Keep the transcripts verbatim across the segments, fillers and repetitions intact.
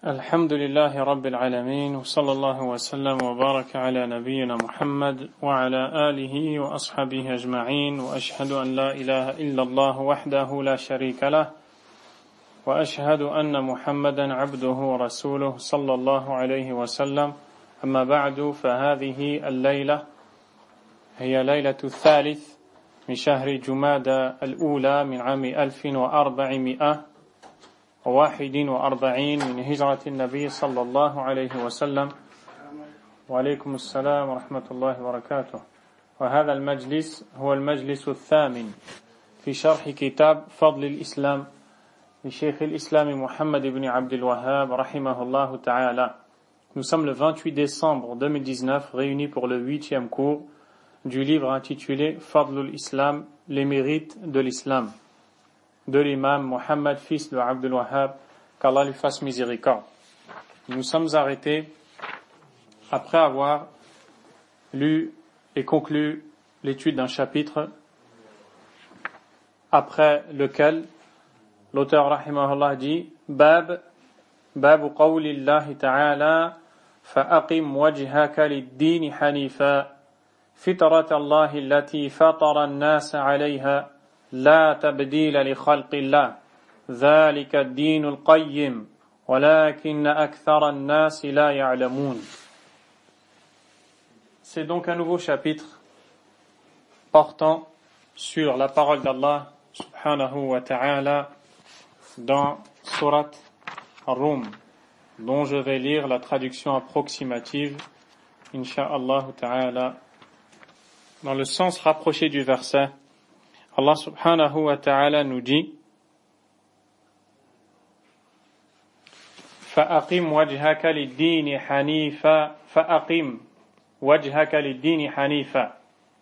الحمد لله رب العالمين وصلى الله وسلم وبارك على نبينا محمد وعلى آله وأصحابه أجمعين وأشهد أن لا إله إلا الله وحده لا شريك له وأشهد أن محمدا عبده ورسوله صلى الله عليه وسلم أما بعد فهذه الليلة هي ليلة الثالث من شهر جمادى الأولى من عام ألف وأربعمائة وواحد وأربعين من هجرة النبي صلى الله عليه وسلم وعليكم السلام ورحمة الله وبركاته. وهذا المجلس هو المجلس الثامن في شرح كتاب فضل الإسلام لشيخ الإسلام محمد بن عبد الوهاب رحمه الله تعالى. Nous sommes le vingt-huit décembre deux mille dix-neuf réunis pour le huitième cours du livre intitulé Fadlul Islam, les mérites de l'islam, de l'imam Mohammed, fils de Abdul Wahhab, qu'Allah lui fasse miséricorde. Nous sommes arrêtés après avoir lu et conclu l'étude d'un chapitre après lequel l'auteur rahimahullah dit Bab Bab qawlillahi ta'ala fa'aqim wajhaka lid-din hanifa fitrat Allahi allati fatara an-nas 'alayha لا تبديل لخلق الله ذلك الدين القيم ولكن أكثر الناس لا يعلمون. C'est donc un nouveau chapitre portant sur la parole d'Allah subhanahu wa ta'ala dans Surat Ar-Rum, dont je vais lire la traduction approximative incha'Allah ta'ala dans le sens rapproché du verset. Allah subhanahu wa ta'ala nous dit فَأَقِمْ وَجْهَكَ لِلدِّينِ حَنِيفًا فَأَقِمْ وَجْهَكَ لِلدِّينِ حَنِيفًا.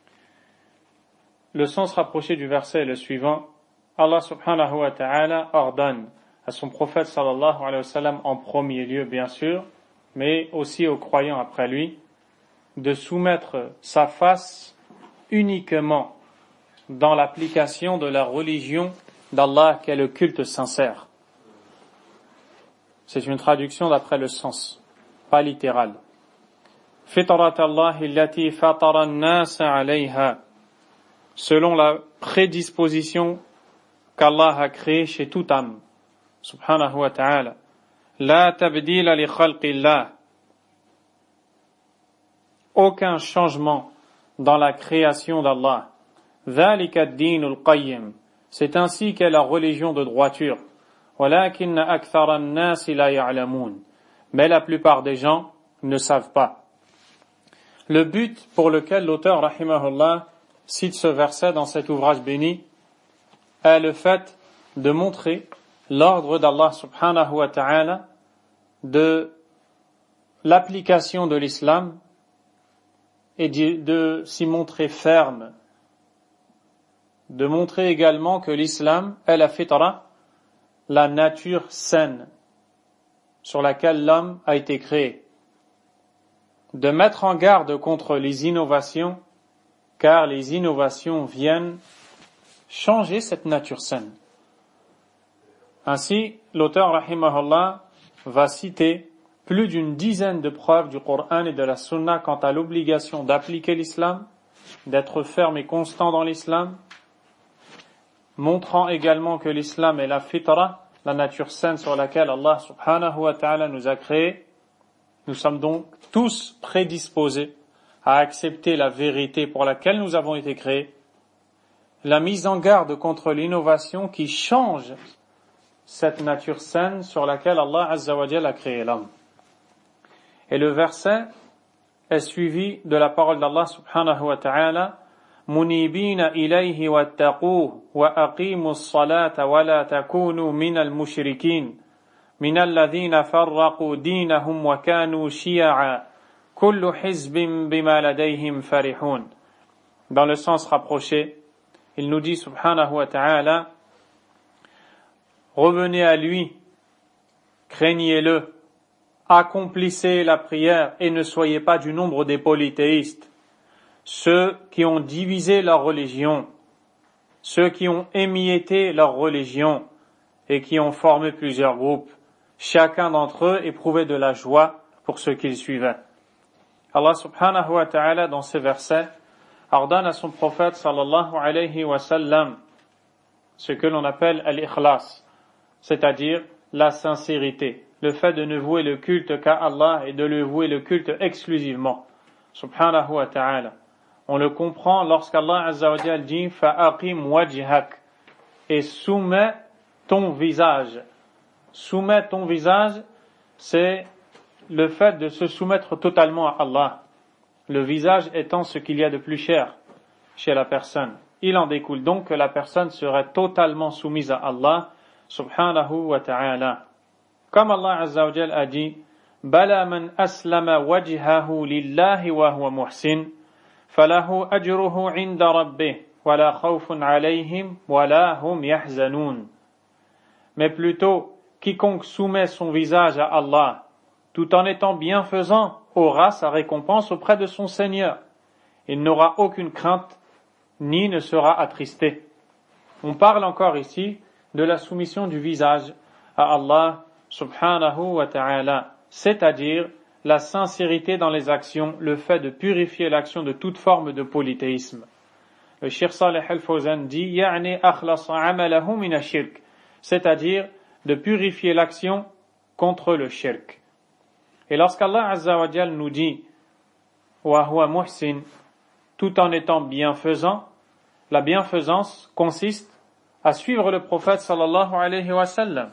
Le sens rapproché du verset est le suivant. Allah subhanahu wa ta'ala ordonne à son prophète sallallahu alayhi wa sallam en premier lieu bien sûr, mais aussi aux croyants après lui, de soumettre sa face uniquement dans l'application de la religion d'Allah qui est le culte sincère. C'est une traduction d'après le sens, pas littérale. Fitrat Allahi allati fatara an-nas 'alayha, selon la prédisposition qu'Allah a créée chez toute âme, subhanahu wa ta'ala. La tabdila li khalqillah, aucun changement dans la création d'Allah. ذلك الدين القيم, c'est ainsi qu'est la religion de droiture. ولكن أكثر الناس لا يعلمون, mais la plupart des gens ne savent pas. Le but pour lequel l'auteur rahimahullah cite ce verset dans cet ouvrage béni est le fait de montrer l'ordre d'Allah subhanahu wa ta'ala de l'application de l'islam et de, de s'y montrer ferme, de montrer également que l'islam est la fitra, la nature saine sur laquelle l'homme a été créé, de mettre en garde contre les innovations, car les innovations viennent changer cette nature saine. Ainsi, l'auteur rahimahullah va citer plus d'une dizaine de preuves du Coran et de la Sunna quant à l'obligation d'appliquer l'islam, d'être ferme et constant dans l'islam, montrant également que l'islam est la fitra, la nature saine sur laquelle Allah subhanahu wa ta'ala nous a créés. Nous sommes donc tous prédisposés à accepter la vérité pour laquelle nous avons été créés. La mise en garde contre l'innovation qui change cette nature saine sur laquelle Allah azza wa jalla a créé l'homme. Et le verset est suivi de la parole d'Allah subhanahu wa ta'ala منيبين إليه واتقوه وأقيموا الصلاة ولا تكونوا من المشركين من الذين فرقوا دينهم وكانوا شيعا كل حزب بما لديهم فرحون. Dans le sens rapproché, il nous dit subhanahu wa ta'ala revenez à lui, craignez-le, accomplissez la prière et ne soyez pas du nombre des polythéistes, ceux qui ont divisé leur religion, ceux qui ont émietté leur religion et qui ont formé plusieurs groupes. chacun d'entre eux éprouvait de la joie pour ceux qu'ils suivaient. Allah subhanahu wa ta'ala, dans ces versets, ordonne à son prophète sallallahu alayhi wa sallam ce que l'on appelle al-ikhlas, c'est-à-dire la sincérité, le fait de ne vouer le culte qu'à Allah et de le vouer le culte exclusivement, subhanahu wa ta'ala. On le comprend lorsqu'Allah azza wa jalla dit fa'aqim wajhak, et soumets ton visage. Soumets ton visage, c'est le fait de se soumettre totalement à Allah. Le visage étant ce qu'il y a de plus cher chez la personne. Il en découle donc que la personne serait totalement soumise à Allah subhanahu wa ta'ala. Comme Allah azza wa jalla a dit Bala man aslama wajhahu lillahi wa huwa muhsin falahu ajruhu inda rabbih wa la khawfun alayhim wa la hum yahzanun. Mais plutôt, quiconque soumet son visage à Allah tout en étant bienfaisant aura sa récompense auprès de son Seigneur. Il n'aura aucune crainte ni ne sera attristé. On parle encore ici de la soumission du visage à Allah subhanahu wa ta'ala, c'est-à-dire la sincérité dans les actions, le fait de purifier l'action de toute forme de polythéisme. Le Cheikh Saleh Al-Fawzan dit ya'ni akhlasa 'amalahu min ash-shirk, c'est-à-dire de purifier l'action contre le shirk. Et lorsqu'Allah azza wa jalla nous dit wa huwa muhsin, tout en étant bienfaisant, la bienfaisance consiste à suivre le prophète sallallahu alayhi wa sallam,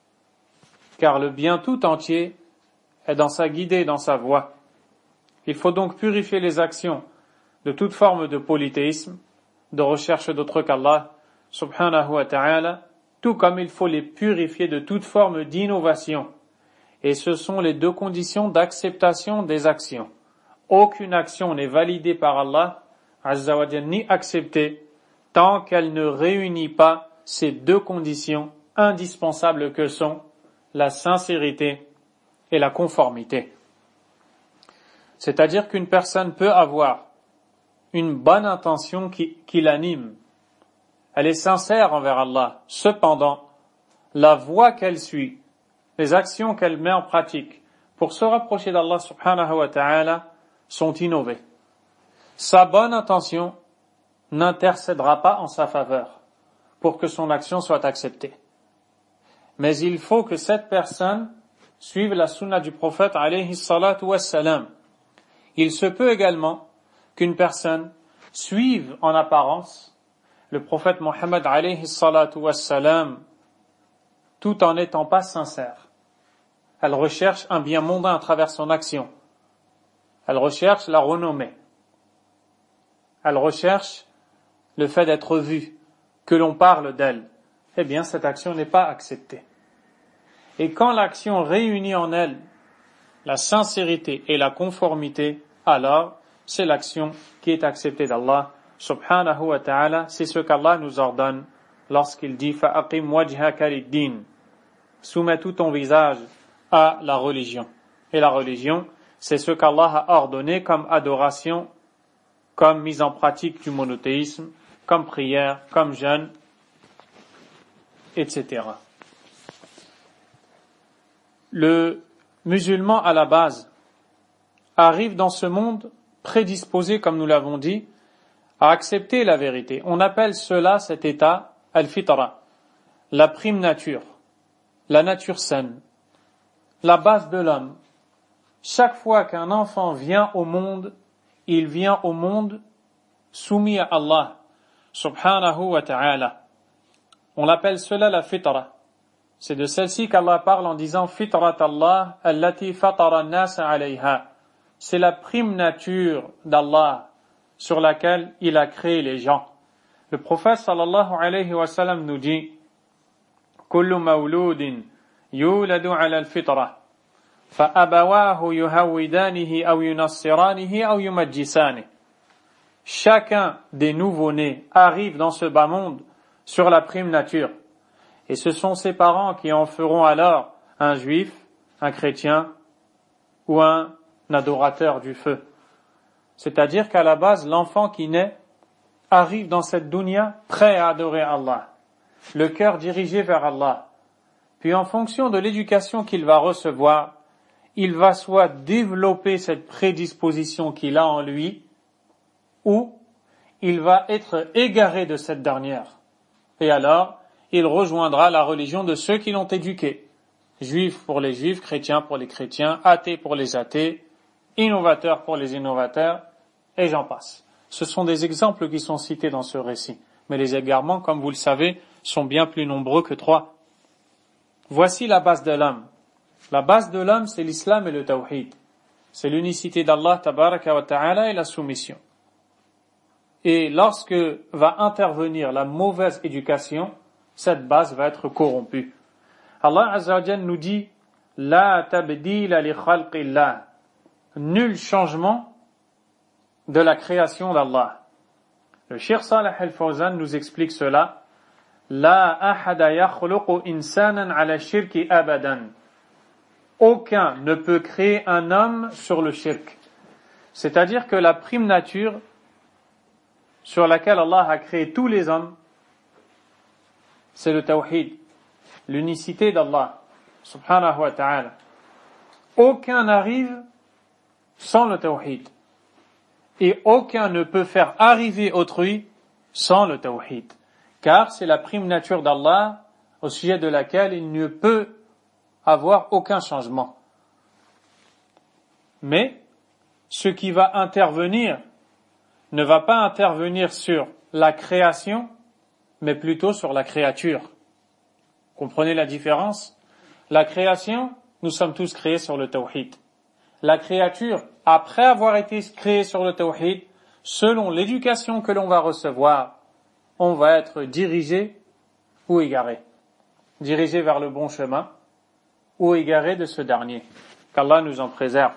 car le bien tout entier est dans sa guidée, dans sa voie. Il faut donc purifier les actions de toute forme de polythéisme, de recherche d'autre qu'Allah subhanahu wa ta'ala, tout comme il faut les purifier de toute forme d'innovation. Et ce sont les deux conditions d'acceptation des actions. Aucune action n'est validée par Allah azza wa jalla ni acceptée tant qu'elle ne réunit pas ces deux conditions indispensables que sont la sincérité et la conformité. C'est-à-dire qu'une personne peut avoir une bonne intention qui, qui l'anime. Elle est sincère envers Allah. Cependant, la voie qu'elle suit, les actions qu'elle met en pratique pour se rapprocher d'Allah subhanahu wa ta'ala sont innovées. Sa bonne intention n'intercédera pas en sa faveur pour que son action soit acceptée. Mais il faut que cette personne suive la sunna du prophète alayhi salatu wassalam. Il se peut également qu'une personne suive en apparence le prophète Mohammed alayhi salatu wassalam tout en n'étant pas sincère. Elle recherche un bien mondain à travers son action. Elle recherche la renommée. Elle recherche le fait d'être vue, que l'on parle d'elle. Eh bien, cette action n'est pas acceptée. Et quand l'action réunit en elle la sincérité et la conformité, alors c'est l'action qui est acceptée d'Allah subhanahu wa ta'ala. C'est ce qu'Allah nous ordonne lorsqu'il dit fa'aqim wajhaka lid-din. Soumets tout ton visage à la religion. Et la religion, c'est ce qu'Allah a ordonné comme adoration, comme mise en pratique du monothéisme, comme prière, comme jeûne, et cetera. Le musulman à la base arrive dans ce monde prédisposé, comme nous l'avons dit, à accepter la vérité. On appelle cela, cet état, al-fitra, la prime nature, la nature saine, la base de l'homme. Chaque fois qu'un enfant vient au monde, il vient au monde soumis à Allah, subhanahu wa ta'ala. On l'appelle cela la fitra. C'est de celle-ci qu'Allah parle en disant fitrat Allah allati fatara an-nas alayha. C'est la prime nature d'Allah sur laquelle il a créé les gens. Le prophète sallallahu alayhi wa sallam nous dit kullu mawludin yuladu ala al-fitra fa abawahu yuhawidanihi aw yunassiranihi aw yumajjisanihi. Chacun des nouveau-nés arrive dans ce bas monde sur la prime nature. Et ce sont ses parents qui en feront alors un juif, un chrétien ou un adorateur du feu. C'est-à-dire qu'à la base, l'enfant qui naît arrive dans cette dunya prêt à adorer Allah, le cœur dirigé vers Allah, puis en fonction de l'éducation qu'il va recevoir, il va soit développer cette prédisposition qu'il a en lui, ou il va être égaré de cette dernière. Et alors, il rejoindra la religion de ceux qui l'ont éduqué. Juifs pour les juifs, chrétiens pour les chrétiens, athées pour les athées, innovateurs pour les innovateurs, et j'en passe. Ce sont des exemples qui sont cités dans ce récit. Mais les égarements, comme vous le savez, sont bien plus nombreux que trois. Voici la base de l'homme. La base de l'homme, c'est l'islam et le tawhid. C'est l'unicité d'Allah tabaraka wa ta'ala et la soumission. Et lorsque va intervenir la mauvaise éducation, cette base va être corrompue. Allah Azza wa Jalla nous dit « La tabdila li khalqillah » Nul changement de la création d'Allah. Le Cheikh Salih Al-Fawzan nous explique cela. La ahada yakhluqu insanan ala shirki abadan. Aucun ne peut créer un homme sur le shirk. C'est-à-dire que la prime nature sur laquelle Allah a créé tous les hommes, c'est le tawhid, l'unicité d'Allah, subhanahu wa ta'ala. Aucun n'arrive sans le tawhid. Et aucun ne peut faire arriver autrui sans le tawhid. Car c'est la prime nature d'Allah au sujet de laquelle il ne peut avoir aucun changement. Mais ce qui va intervenir ne va pas intervenir sur la création, mais plutôt sur la créature. Comprenez la différence? La création, nous sommes tous créés sur le tawhid. La créature, après avoir été créée sur le tawhid, selon l'éducation que l'on va recevoir, on va être dirigé ou égaré. Dirigé vers le bon chemin ou égaré de ce dernier. Qu'Allah nous en préserve.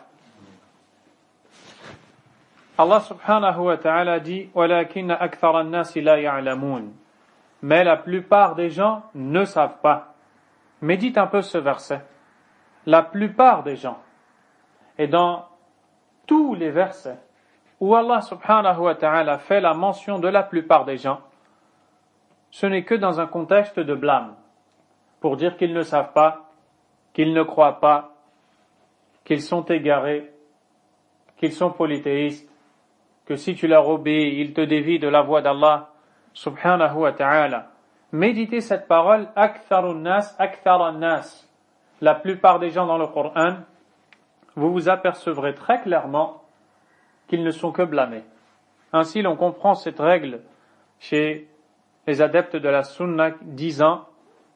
Allah subhanahu wa ta'ala dit وَلَكِنَّ أَكْثَرَ النَّاسِ لَا يَعْلَمُونَ. Mais la plupart des gens ne savent pas. Médite un peu ce verset. La plupart des gens. Et dans tous les versets où Allah subhanahu wa ta'ala fait la mention de la plupart des gens, ce n'est que dans un contexte de blâme, pour dire qu'ils ne savent pas, qu'ils ne croient pas, qu'ils sont égarés, qu'ils sont polythéistes, que si tu leur obéis, ils te dévient de la voie d'Allah subhanahu wa ta'ala. Méditez cette parole, aktharun nas, aktharan nas. La plupart des gens dans le Coran, vous vous apercevrez très clairement qu'ils ne sont que blâmés. Ainsi, l'on comprend cette règle chez les adeptes de la sunna disant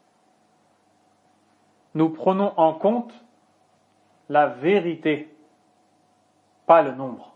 nous prenons en compte la vérité, pas le nombre.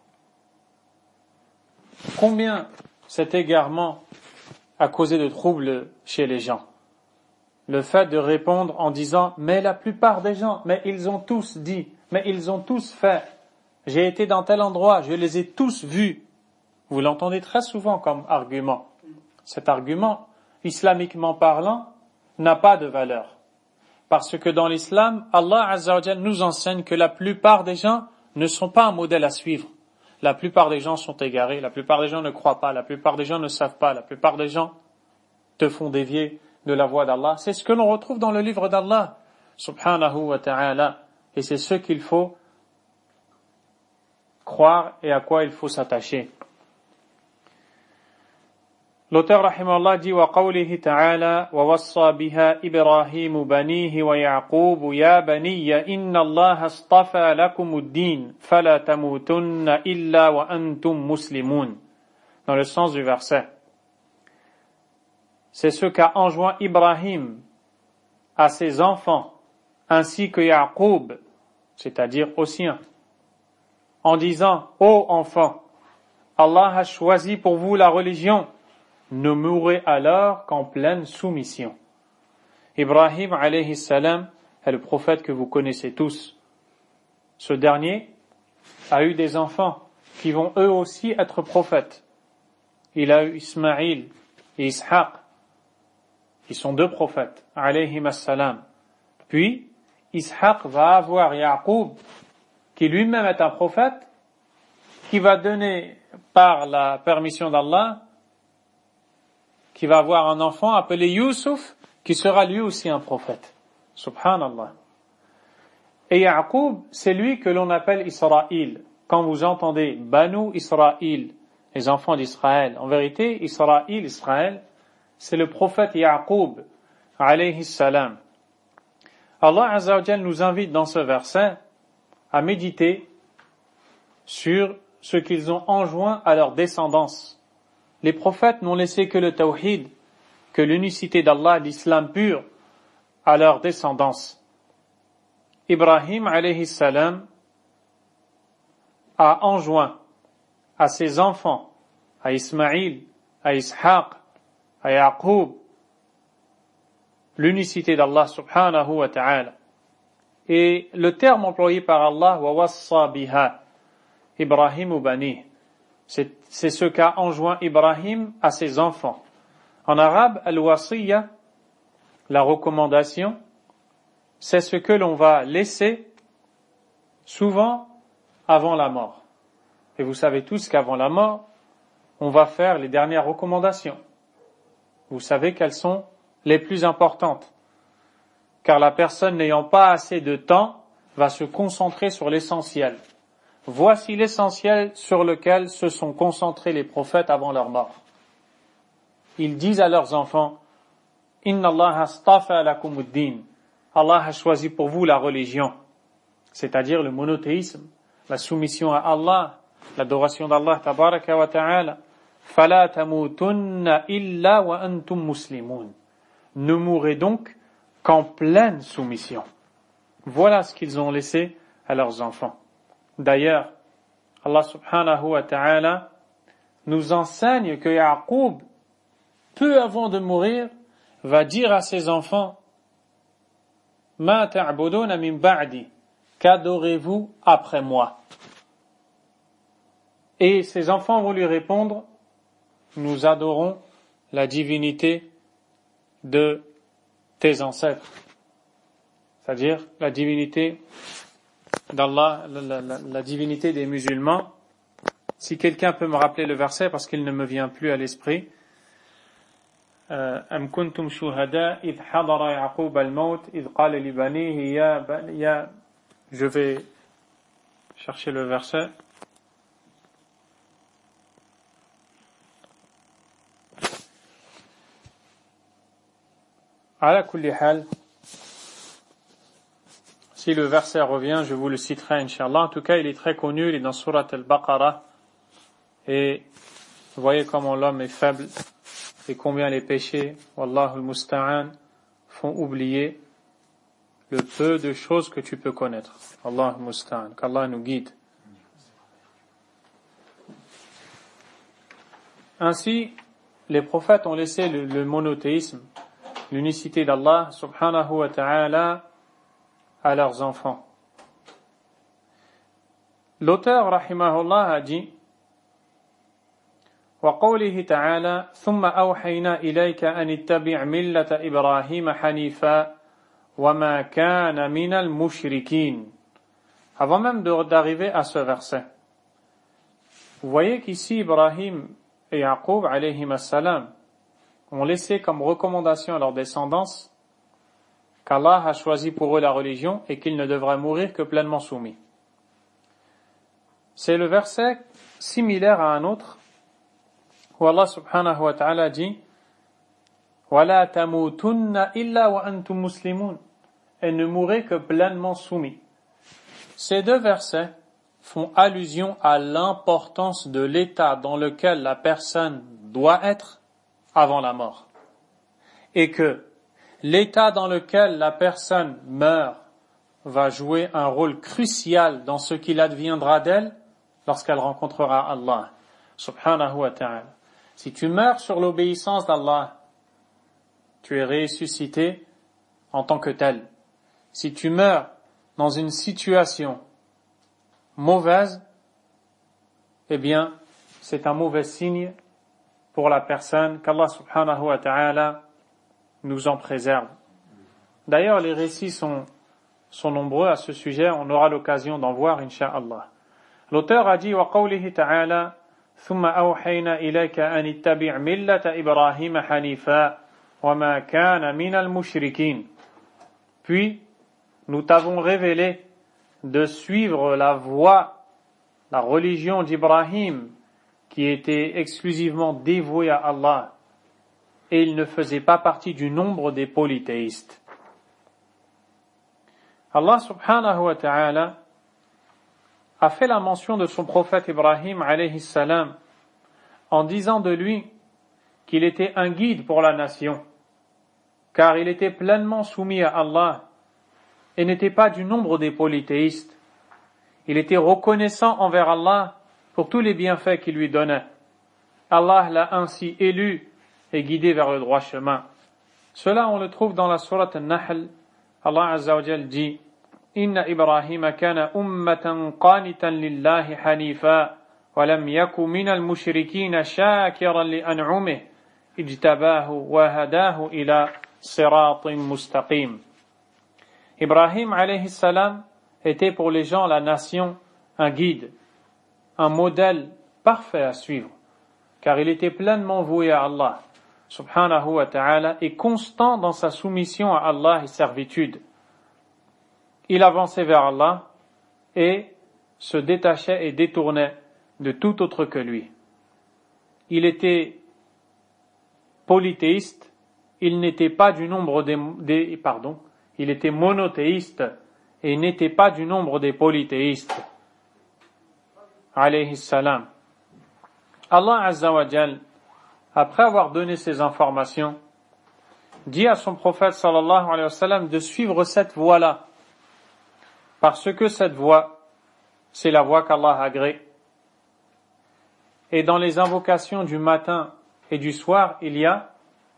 Combien cet égarement a causé de troubles chez les gens? Le fait de répondre en disant mais la plupart des gens, mais ils ont tous dit, mais ils ont tous fait, j'ai été dans tel endroit, je les ai tous vus. Vous l'entendez très souvent comme argument. Cet argument, islamiquement parlant, n'a pas de valeur. Parce que dans l'islam, Allah Azza wa Jalla nous enseigne que la plupart des gens ne sont pas un modèle à suivre. La plupart des gens sont égarés, la plupart des gens ne croient pas, la plupart des gens ne savent pas, la plupart des gens te font dévier de la voie d'Allah. C'est ce que l'on retrouve dans le livre d'Allah, subhanahu wa ta'ala. Et c'est ce qu'il faut croire et à quoi il faut s'attacher. L'auteur rahimahullah dit wa qawlihi ta'ala wa wassa biha Ibrahim banihi wa Yaqub ya baniya inna Allah astafa lakum ad-din fala tamutunna illa wa antum muslimun. Dans le sens du verset. C'est ce qu'a enjoint Ibrahim à ses enfants ainsi que Yaqub, c'est-à-dire aux siens, en disant ô enfants, Allah a choisi pour vous la religion. Ne mourrez alors qu'en pleine soumission. Ibrahim alayhi salam est le prophète que vous connaissez tous. Ce dernier a eu des enfants qui vont eux aussi être prophètes. Il a eu Ismaïl et Ishaq. Ils sont deux prophètes, alayhim as-salam. Puis, Ishaq va avoir Yaqub, qui lui-même est un prophète, qui va donner par la permission d'Allah qui va avoir un enfant appelé Youssouf, qui sera lui aussi un prophète. Subhanallah. Et Yaqub, c'est lui que l'on appelle Israël. Quand vous entendez Banu Israël, les enfants d'Israël, en vérité, Israël, Israël, c'est le prophète Yaqub, alayhi salam. Allah Azza wa Jal nous invite dans ce verset à méditer sur ce qu'ils ont enjoint à leur descendance. Les prophètes n'ont laissé que le tawhid, que l'unicité d'Allah, l'islam pur, à leur descendance. Ibrahim alayhi salam a enjoint à ses enfants, à Ismaïl, à Ishaq, à Yaqub, l'unicité d'Allah subhanahu wa ta'ala. Et le terme employé par Allah, wa wassa biha, Ibrahim ou bani, c'est, c'est ce qu'a enjoint Ibrahim à ses enfants. En arabe, al-wasiyya, la recommandation, c'est ce que l'on va laisser souvent avant la mort. Et vous savez tous qu'avant la mort, on va faire les dernières recommandations. Vous savez quelles sont les plus importantes. Car la personne n'ayant pas assez de temps va se concentrer sur l'essentiel. Voici l'essentiel sur lequel se sont concentrés les prophètes avant leur mort. Ils disent à leurs enfants, « Inna Allah astafa lakumuddin » Allah a choisi pour vous la religion, c'est-à-dire le monothéisme, la soumission à Allah, l'adoration d'Allah tabaraka wa ta'ala. Fala tamutunna illa wa antum muslimun. Ne mourrez donc qu'en pleine soumission. Voilà ce qu'ils ont laissé à leurs enfants. D'ailleurs, Allah subhanahu wa ta'ala nous enseigne que Yaqub, peu avant de mourir, va dire à ses enfants, Ma ta'buduna min ba'di, qu'adorez-vous après moi? Et ses enfants vont lui répondre, nous adorons la divinité de tes ancêtres. C'est-à-dire la divinité d'Allah, la, la, la, la divinité des musulmans. Si quelqu'un peut me rappeler le verset parce qu'il ne me vient plus à l'esprit. أم كنتم شهداء إذ حضر يعقوب الموت إذ قال لبنيه يا بني. Je vais chercher le verset. على كل حال, si le verset revient, je vous le citerai, Inch'Allah. En tout cas, il est très connu, il est dans Surat al-Baqarah. Et vous voyez comment l'homme est faible et combien les péchés, Wallahu al-Musta'an, font oublier le peu de choses que tu peux connaître. Allah al-Musta'an, qu'Allah nous guide. Ainsi, les prophètes ont laissé le, le monothéisme, l'unicité d'Allah subhanahu wa ta'ala à leurs enfants. L'auteur, rahimahullah, a dit وقوله تعالى ثم أوحينا إليك أن اتبع ملة إبراهيم حنيفا وما كان من المشركين. Avant même d'arriver à ce verset, vous voyez qu'ici Ibrahim et Yaqub alayhim as-salam ont laissé comme recommandation à leur descendance qu'Allah a choisi pour eux la religion et qu'ils ne devraient mourir que pleinement soumis. C'est le verset similaire à un autre où Allah subhanahu wa ta'ala dit وَلَا تَمُوتُنَّ إِلَّا وَأَنْتُمْ مُسْلِمُونَ, et ne mourrez que pleinement soumis. Ces deux versets font allusion à l'importance de l'état dans lequel la personne doit être avant la mort. Et que l'état dans lequel la personne meurt va jouer un rôle crucial dans ce qu'il adviendra d'elle lorsqu'elle rencontrera Allah subhanahu wa ta'ala. Si tu meurs sur l'obéissance d'Allah, tu es ressuscité en tant que tel. Si tu meurs dans une situation mauvaise, eh bien, c'est un mauvais signe pour la personne, qu'Allah subhanahu wa ta'ala nous en préserve. D'ailleurs, les récits sont, sont nombreux à ce sujet, on aura l'occasion d'en voir, incha'Allah. L'auteur a dit, وَقَوْلِهِ تَعَالَى ثُمَّ أَوْحَيْنَا إِلَيْكَ أَنِ اتَّبِعْ مِلَّةَ إِبْرَاهِيمَ حَنِيفًا وَمَا كَانَ مِنَ الْمُشْرِكِينَ. Puis, nous t'avons révélé de suivre la voie, la religion d'Ibrahim, qui était exclusivement dévouée à Allah, et il ne faisait pas partie du nombre des polythéistes. Allah subhanahu wa ta'ala a fait la mention de son prophète Ibrahim alayhi salam en disant de lui qu'il était un guide pour la nation, car il était pleinement soumis à Allah et n'était pas du nombre des polythéistes. Il était reconnaissant envers Allah pour tous les bienfaits qu'il lui donnait. Allah l'a ainsi élu et guidé vers le droit chemin. Cela, on le trouve dans la sourate An-Nahl. Allah Azza wa Jal dit: Inna Ibrahima kana ummatan qanitan lillahi hanifa wa lam yaku minal mushrikina shakiran li an'umih ijtabahu wa hadahu ila siratin mustaqim. Ibrahim alayhi salam était pour les gens, la nation, un guide, un modèle parfait à suivre, car il était pleinement voué à Allah subhanahu wa ta'ala et constant dans sa soumission à Allah et servitude. Il avançait vers Allah et se détachait et détournait de tout autre que lui. Il était polythéiste, il n'était pas du nombre des, des pardon, il était monothéiste et n'était pas du nombre des polythéistes. Alayhi salam. Allah Azza wa Jal, après avoir donné ces informations, dit à son prophète sallallahu alayhi wa sallam de suivre cette voie-là, parce que cette voie, c'est la voie qu'Allah agrée. Et dans les invocations du matin et du soir, il y a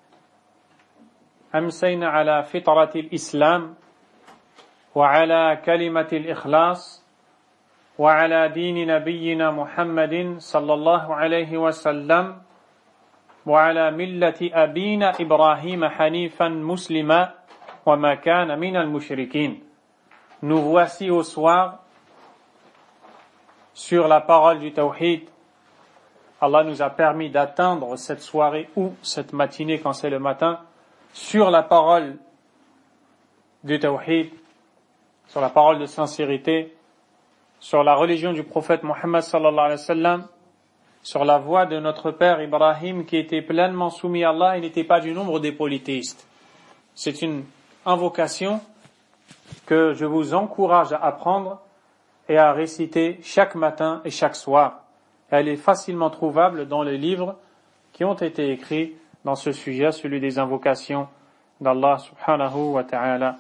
Amsayna ala fitratil islam wa ala kalimatil ikhlas wa ala dini nabiyyina Muhammadin sallallahu alayhi wa sallam wa ala millati abina Ibrahim hanifan muslima wa ma kana minal mushrikin. Nous voici au soir sur la parole du tawhid. Allah nous a permis d'atteindre cette soirée ou cette matinée quand c'est le matin sur la parole du tawhid, sur la parole de sincérité, sur la religion du prophète Muhammad sallallahu alayhi wa sallam, sur la voie de notre père Ibrahim qui était pleinement soumis à Allah et n'était pas du nombre des polythéistes. C'est une invocation que je vous encourage à apprendre et à réciter chaque matin et chaque soir. Elle est facilement trouvable dans les livres qui ont été écrits dans ce sujet, celui des invocations d'Allah subhanahu wa ta'ala.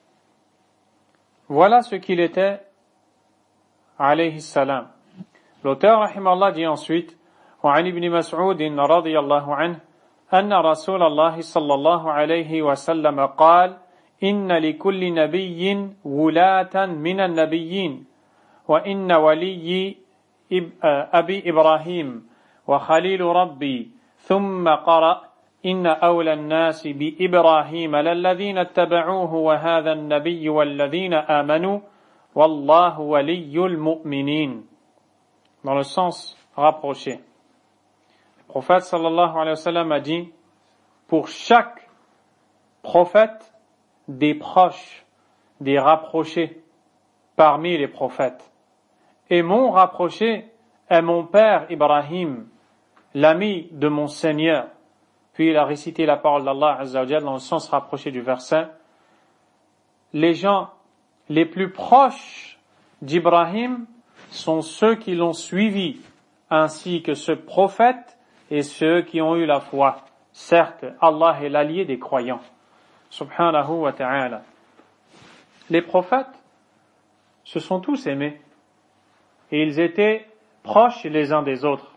Voilà ce qu'il était, alayhi salam. L'auteur, rahimallah, dit ensuite, وعن ابن مسعود رضي الله عنه أن رسول الله صلى الله عليه وسلم قال إن لكل نبي ولاة من النبيين وإن ولي أبي إبراهيم وخليل ربي ثم قرأ إن أولى الناس بإبراهيم للذين اتبعوه وهذا النبي والذين آمنوا والله ولي المؤمنين. Dans le sens rapproché, le prophète sallallahu alayhi wa sallam a dit: pour chaque prophète, des proches, des rapprochés parmi les prophètes. Et mon rapproché est mon père Ibrahim, l'ami de mon Seigneur. Puis il a récité la parole d'Allah Azza wa Jalla dans le sens rapproché du verset. Les gens les plus proches d'Ibrahim sont ceux qui l'ont suivi, ainsi que ce prophète et ceux qui ont eu la foi. Certes, Allah est l'allié des croyants. Subhanahu wa ta'ala. Les prophètes se sont tous aimés et ils étaient proches les uns des autres.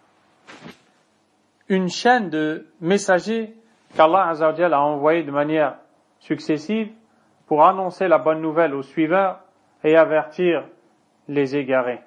Une chaîne de messagers qu'Allah Azza wa Jalla a envoyés de manière successive pour annoncer la bonne nouvelle aux suiveurs et avertir les égarés.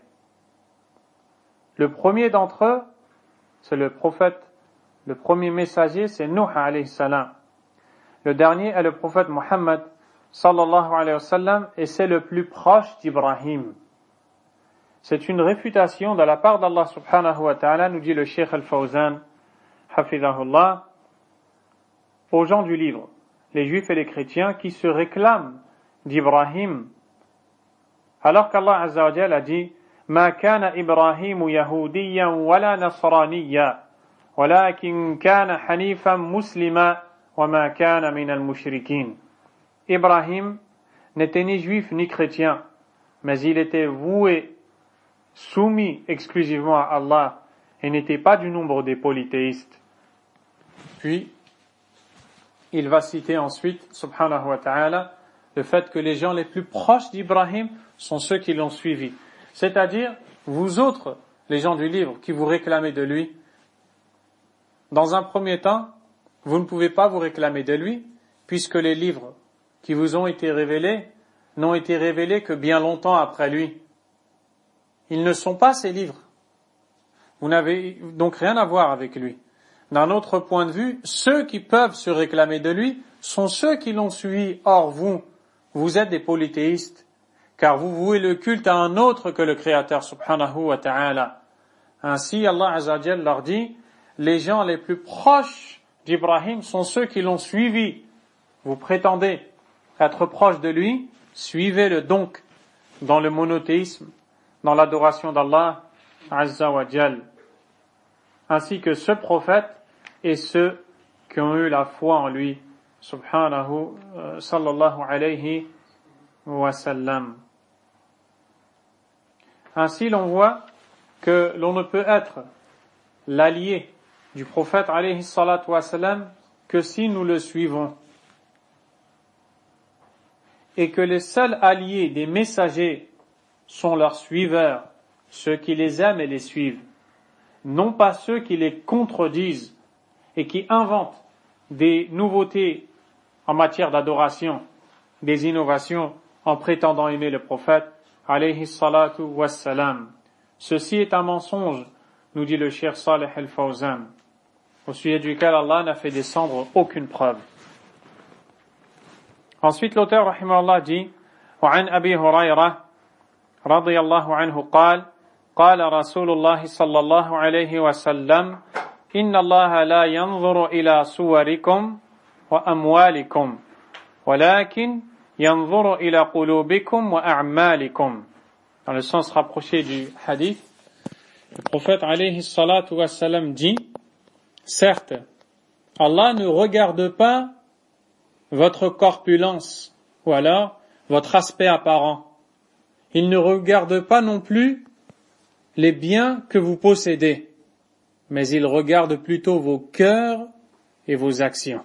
Le premier d'entre eux, c'est le prophète, le premier messager, c'est Nuh alayhi salam. Le dernier est le prophète Muhammad sallallahu alayhi wa sallam et c'est le plus proche d'Ibrahim. C'est une réfutation de la part d'Allah subhanahu wa ta'ala, nous dit le Cheikh al-Fawzan, hafidahullah, aux gens du livre. les juifs et les chrétiens qui se réclament d'Ibrahim, alors qu'Allah Azza wa Jalla a dit ما كان إبراهيم يهوديا ولا نصرانيا ولكن كان حنيفا مسلما وما كان من المشركين. Ibrahim n'était ni juif ni chrétien, mais il était voué, soumis exclusivement à Allah et n'était pas du nombre des polythéistes. Puis, il va citer ensuite, subhanahu wa ta'ala, le fait que les gens les plus proches d'Ibrahim sont ceux qui l'ont suivi. C'est-à-dire, vous autres, les gens du livre, qui vous réclamez de lui, dans un premier temps, vous ne pouvez pas vous réclamer de lui, puisque les livres qui vous ont été révélés n'ont été révélés que bien longtemps après lui. Ils ne sont pas ces livres. Vous n'avez donc rien à voir avec lui. D'un autre point de vue, ceux qui peuvent se réclamer de lui sont ceux qui l'ont suivi. Or vous, vous êtes des polythéistes, car vous vouez le culte à un autre que le Créateur subhanahu wa ta'ala. Ainsi, Allah Azza wa Jalla leur dit, les gens les plus proches d'Ibrahim sont ceux qui l'ont suivi. Vous prétendez être proche de lui, suivez-le donc dans le monothéisme, dans l'adoration d'Allah Azza wa Jalla, ainsi que ce prophète et ceux qui ont eu la foi en lui, subhanahu, euh, sallallahu alayhi wa sallam. Ainsi, l'on voit que l'on ne peut être l'allié du prophète alayhi salatu wa sallam que si nous le suivons. Et que les seuls alliés des messagers sont leurs suiveurs, ceux qui les aiment et les suivent, non pas ceux qui les contredisent et qui inventent des nouveautés en matière d'adoration, des innovations en prétendant aimer le prophète alayhi salatu wassalam. Ceci est un mensonge, nous dit le Cheikh Salih al-Fawzan, au sujet duquel Allah n'a fait descendre aucune preuve. Ensuite, l'auteur rahimahullah dit وعن أبي هريرة رضي الله عنه قال قال رسول الله صلى الله عليه وسلم إن الله لا ينظر إلى صوركم وأموالكم ولكن ينظر إلى قلوبكم وأعمالكم. Dans le sens rapproché du hadith, le prophète alayhi salatu wassalam dit, certes, Allah ne regarde pas votre corpulence ou alors votre aspect apparent. Il ne regarde pas non plus les biens que vous possédez, mais il regarde plutôt vos cœurs et vos actions.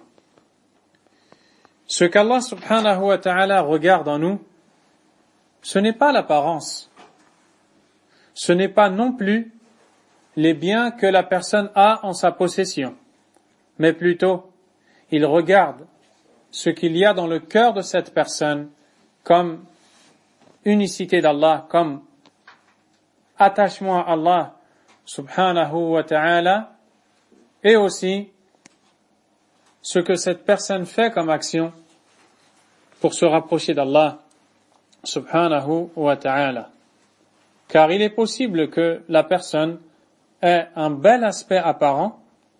Ce qu'Allah subhanahu wa ta'ala regarde en nous, ce n'est pas l'apparence, ce n'est pas non plus les biens que la personne a en sa possession, mais plutôt, il regarde ce qu'il y a dans le cœur de cette personne comme unicité d'Allah, comme attachement à Allah subhanahu wa ta'ala, et aussi ce que cette personne fait comme action pour se rapprocher d'Allah subhanahu wa ta'ala. Car il est possible que la personne ait un bel aspect apparent,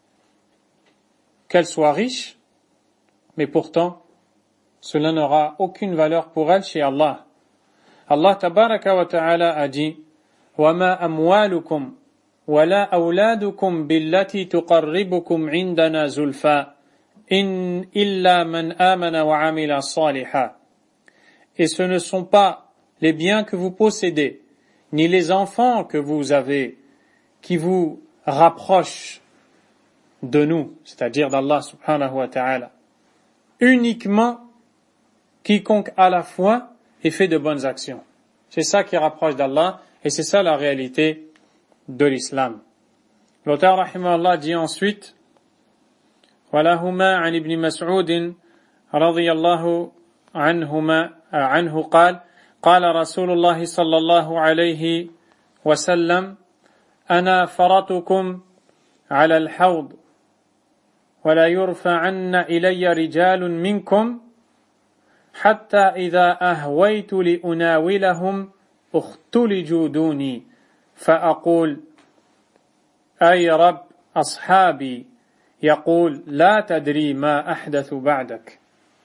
qu'elle soit riche, mais pourtant, cela n'aura aucune valeur pour elle chez Allah. Allah tabaraka wa ta'ala a dit وَمَا أَمْوَالُكُمْ وَلَا أَوْلَادُكُمْ بِالَّتِي تُقَرِّبُكُمْ عِنْدَنَا زُلْفَى إِنْ إِلَّا مَنْ آمَنَ وَعَمِلَ صَالِحًا. Et ce ne sont pas les biens que vous possédez, ni les enfants que vous avez, qui vous rapprochent de nous, c'est-à-dire d'Allah subhanahu wa ta'ala. Uniquement quiconque a la foi et fait de bonnes actions. C'est ça qui rapproche d'Allah et c'est ça la réalité de l'islam. L'auteur rahimahullah dit ensuite وَلَهُمَا عَنْ ابْنِ مَسْعُودٍ رَضِيَ اللَّهُ عَنْهُمَا عَنْهُ قال قال رسول الله صلى الله عليه وسلم أنا فرطكم على الحوض ولا يرفعن إلي رجال منكم حتى إذا أهويت لأناولهم اختلجوا دوني فأقول أي رب أصحابي يقول لا تدري ما أحدث بعدك.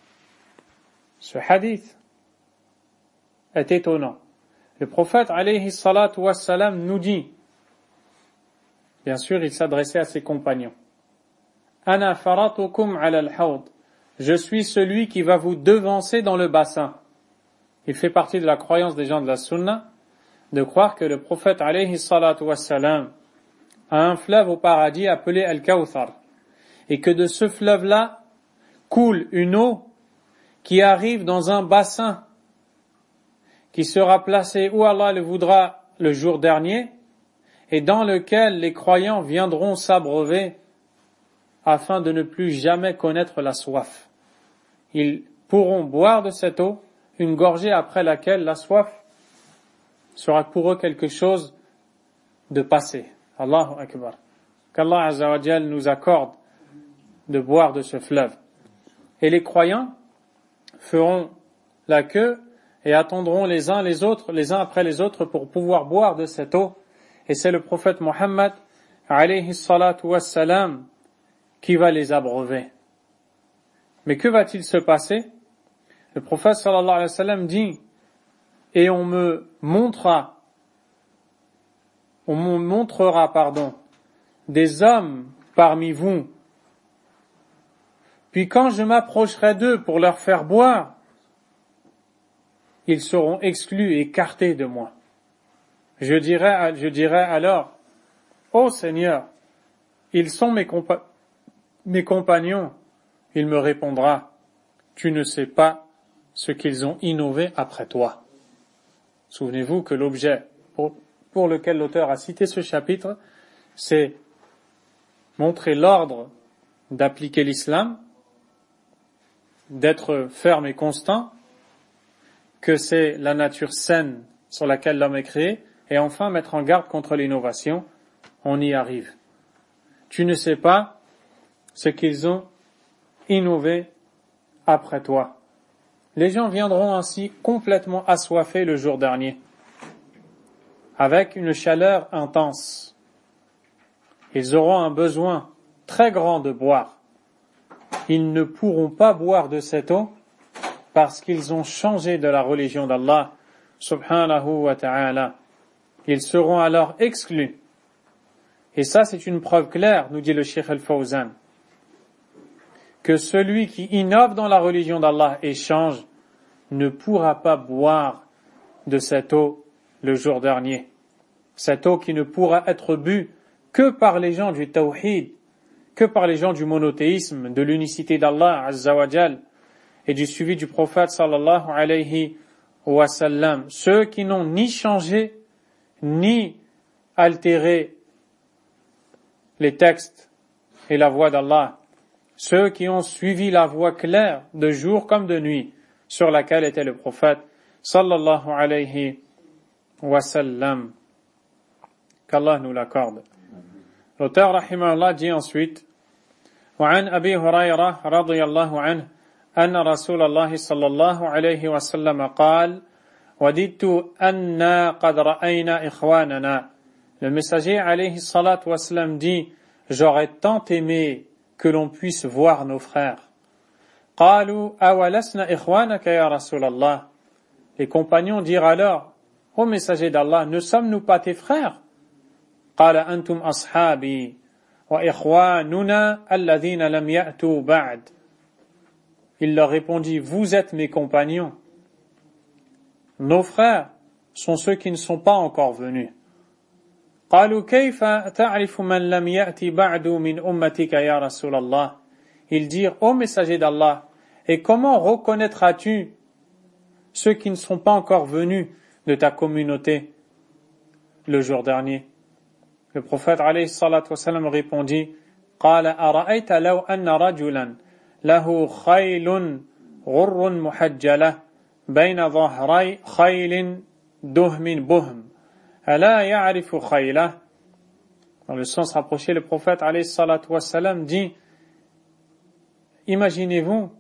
Ce hadith est étonnant. Le prophète alayhi salatu wassalam nous dit, bien sûr il s'adressait à ses compagnons, Ana faratukum ala al-hawd. Je suis celui qui va vous devancer dans le bassin. Il fait partie de la croyance des gens de la sunna de croire que le prophète alayhi salatu wassalam a un fleuve au paradis appelé Al-Kawthar et que de ce fleuve-là coule une eau qui arrive dans un bassin qui sera placé où Allah le voudra le jour dernier et dans lequel les croyants viendront s'abreuver afin de ne plus jamais connaître la soif. Ils pourront boire de cette eau une gorgée après laquelle la soif sera pour eux quelque chose de passé. Allahu Akbar. Qu'Allah Azza wa Jal nous accorde de boire de ce fleuve. Et les croyants feront la queue et attendront les uns les autres, les uns après les autres pour pouvoir boire de cette eau. Et c'est le prophète Mohammed alayhi salatu wassalam qui va les abreuver. Mais que va-t-il se passer? Le prophète sallallahu alayhi wa sallam dit, et on me montrera, on me montrera, pardon, des hommes parmi vous. Puis quand je m'approcherai d'eux pour leur faire boire, ils seront exclus et écartés de moi. Je dirai, je dirai alors, ô Seigneur, ils sont mes, compa- mes compagnons. Il me répondra, tu ne sais pas ce qu'ils ont innové après toi. Souvenez-vous que l'objet pour, pour lequel l'auteur a cité ce chapitre, c'est montrer l'ordre d'appliquer l'islam, d'être ferme et constant, que c'est la nature saine sur laquelle l'homme est créé, et enfin mettre en garde contre l'innovation. On y arrive. Tu ne sais pas ce qu'ils ont innové après toi. Les gens viendront ainsi complètement assoiffés le jour dernier, avec une chaleur intense. Ils auront un besoin très grand de boire. Ils ne pourront pas boire de cette eau parce qu'ils ont changé de la religion d'Allah subhanahu wa ta'ala. Ils seront alors exclus. Et ça, c'est une preuve claire, nous dit le Cheikh Al-Fawzan, que celui qui innove dans la religion d'Allah et change ne pourra pas boire de cette eau le jour dernier. Cette eau qui ne pourra être bue que par les gens du tawhid, que par les gens du monothéisme, de l'unicité d'Allah Azza wa Jal et du suivi du prophète sallallahu alayhi wa sallam. Ceux qui n'ont ni changé ni altéré les textes et la voie d'Allah. Ceux qui ont suivi la voie claire de jour comme de nuit sur laquelle était le prophète sallallahu alayhi wa sallam. Qu'Allah nous l'accorde. L'auteur rahimahullah dit ensuite وعن أبي هريرة رضي الله عنه أن رسول الله صلى الله عليه وسلم قال وددت أنا قد رأينا إخواننا. Le messager alayhi salatu wassalam dit, j'aurais tant aimé que l'on puisse voir nos frères. قالوا أولسنا إخوانك يا رسول الله. Les compagnons dirent alors, ô messager d'Allah, ne sommes-nous pas tes frères? قال أنتم أصحابي وإخواننا الذين لم يأتوا بعد. Il leur répondit, vous êtes mes compagnons. Nos frères sont ceux qui ne sont pas encore venus. قالوا كيف تعرف من لم يأتي بعد من أمتك يا رسول الله. Ils dirent, ô messager d'Allah, et comment reconnaîtras-tu ceux qui ne sont pas encore venus de ta communauté le jour dernier? Le prophète alayhi salatu wasalam répondit, قال أرأيت لو أن رجلا له خيل غر محجلة بين ظهري خيل دهم بهم ألا يعرف خيله. Dans le sens rapproché, le prophète alayhi salatu wasalam dit, imaginez-vous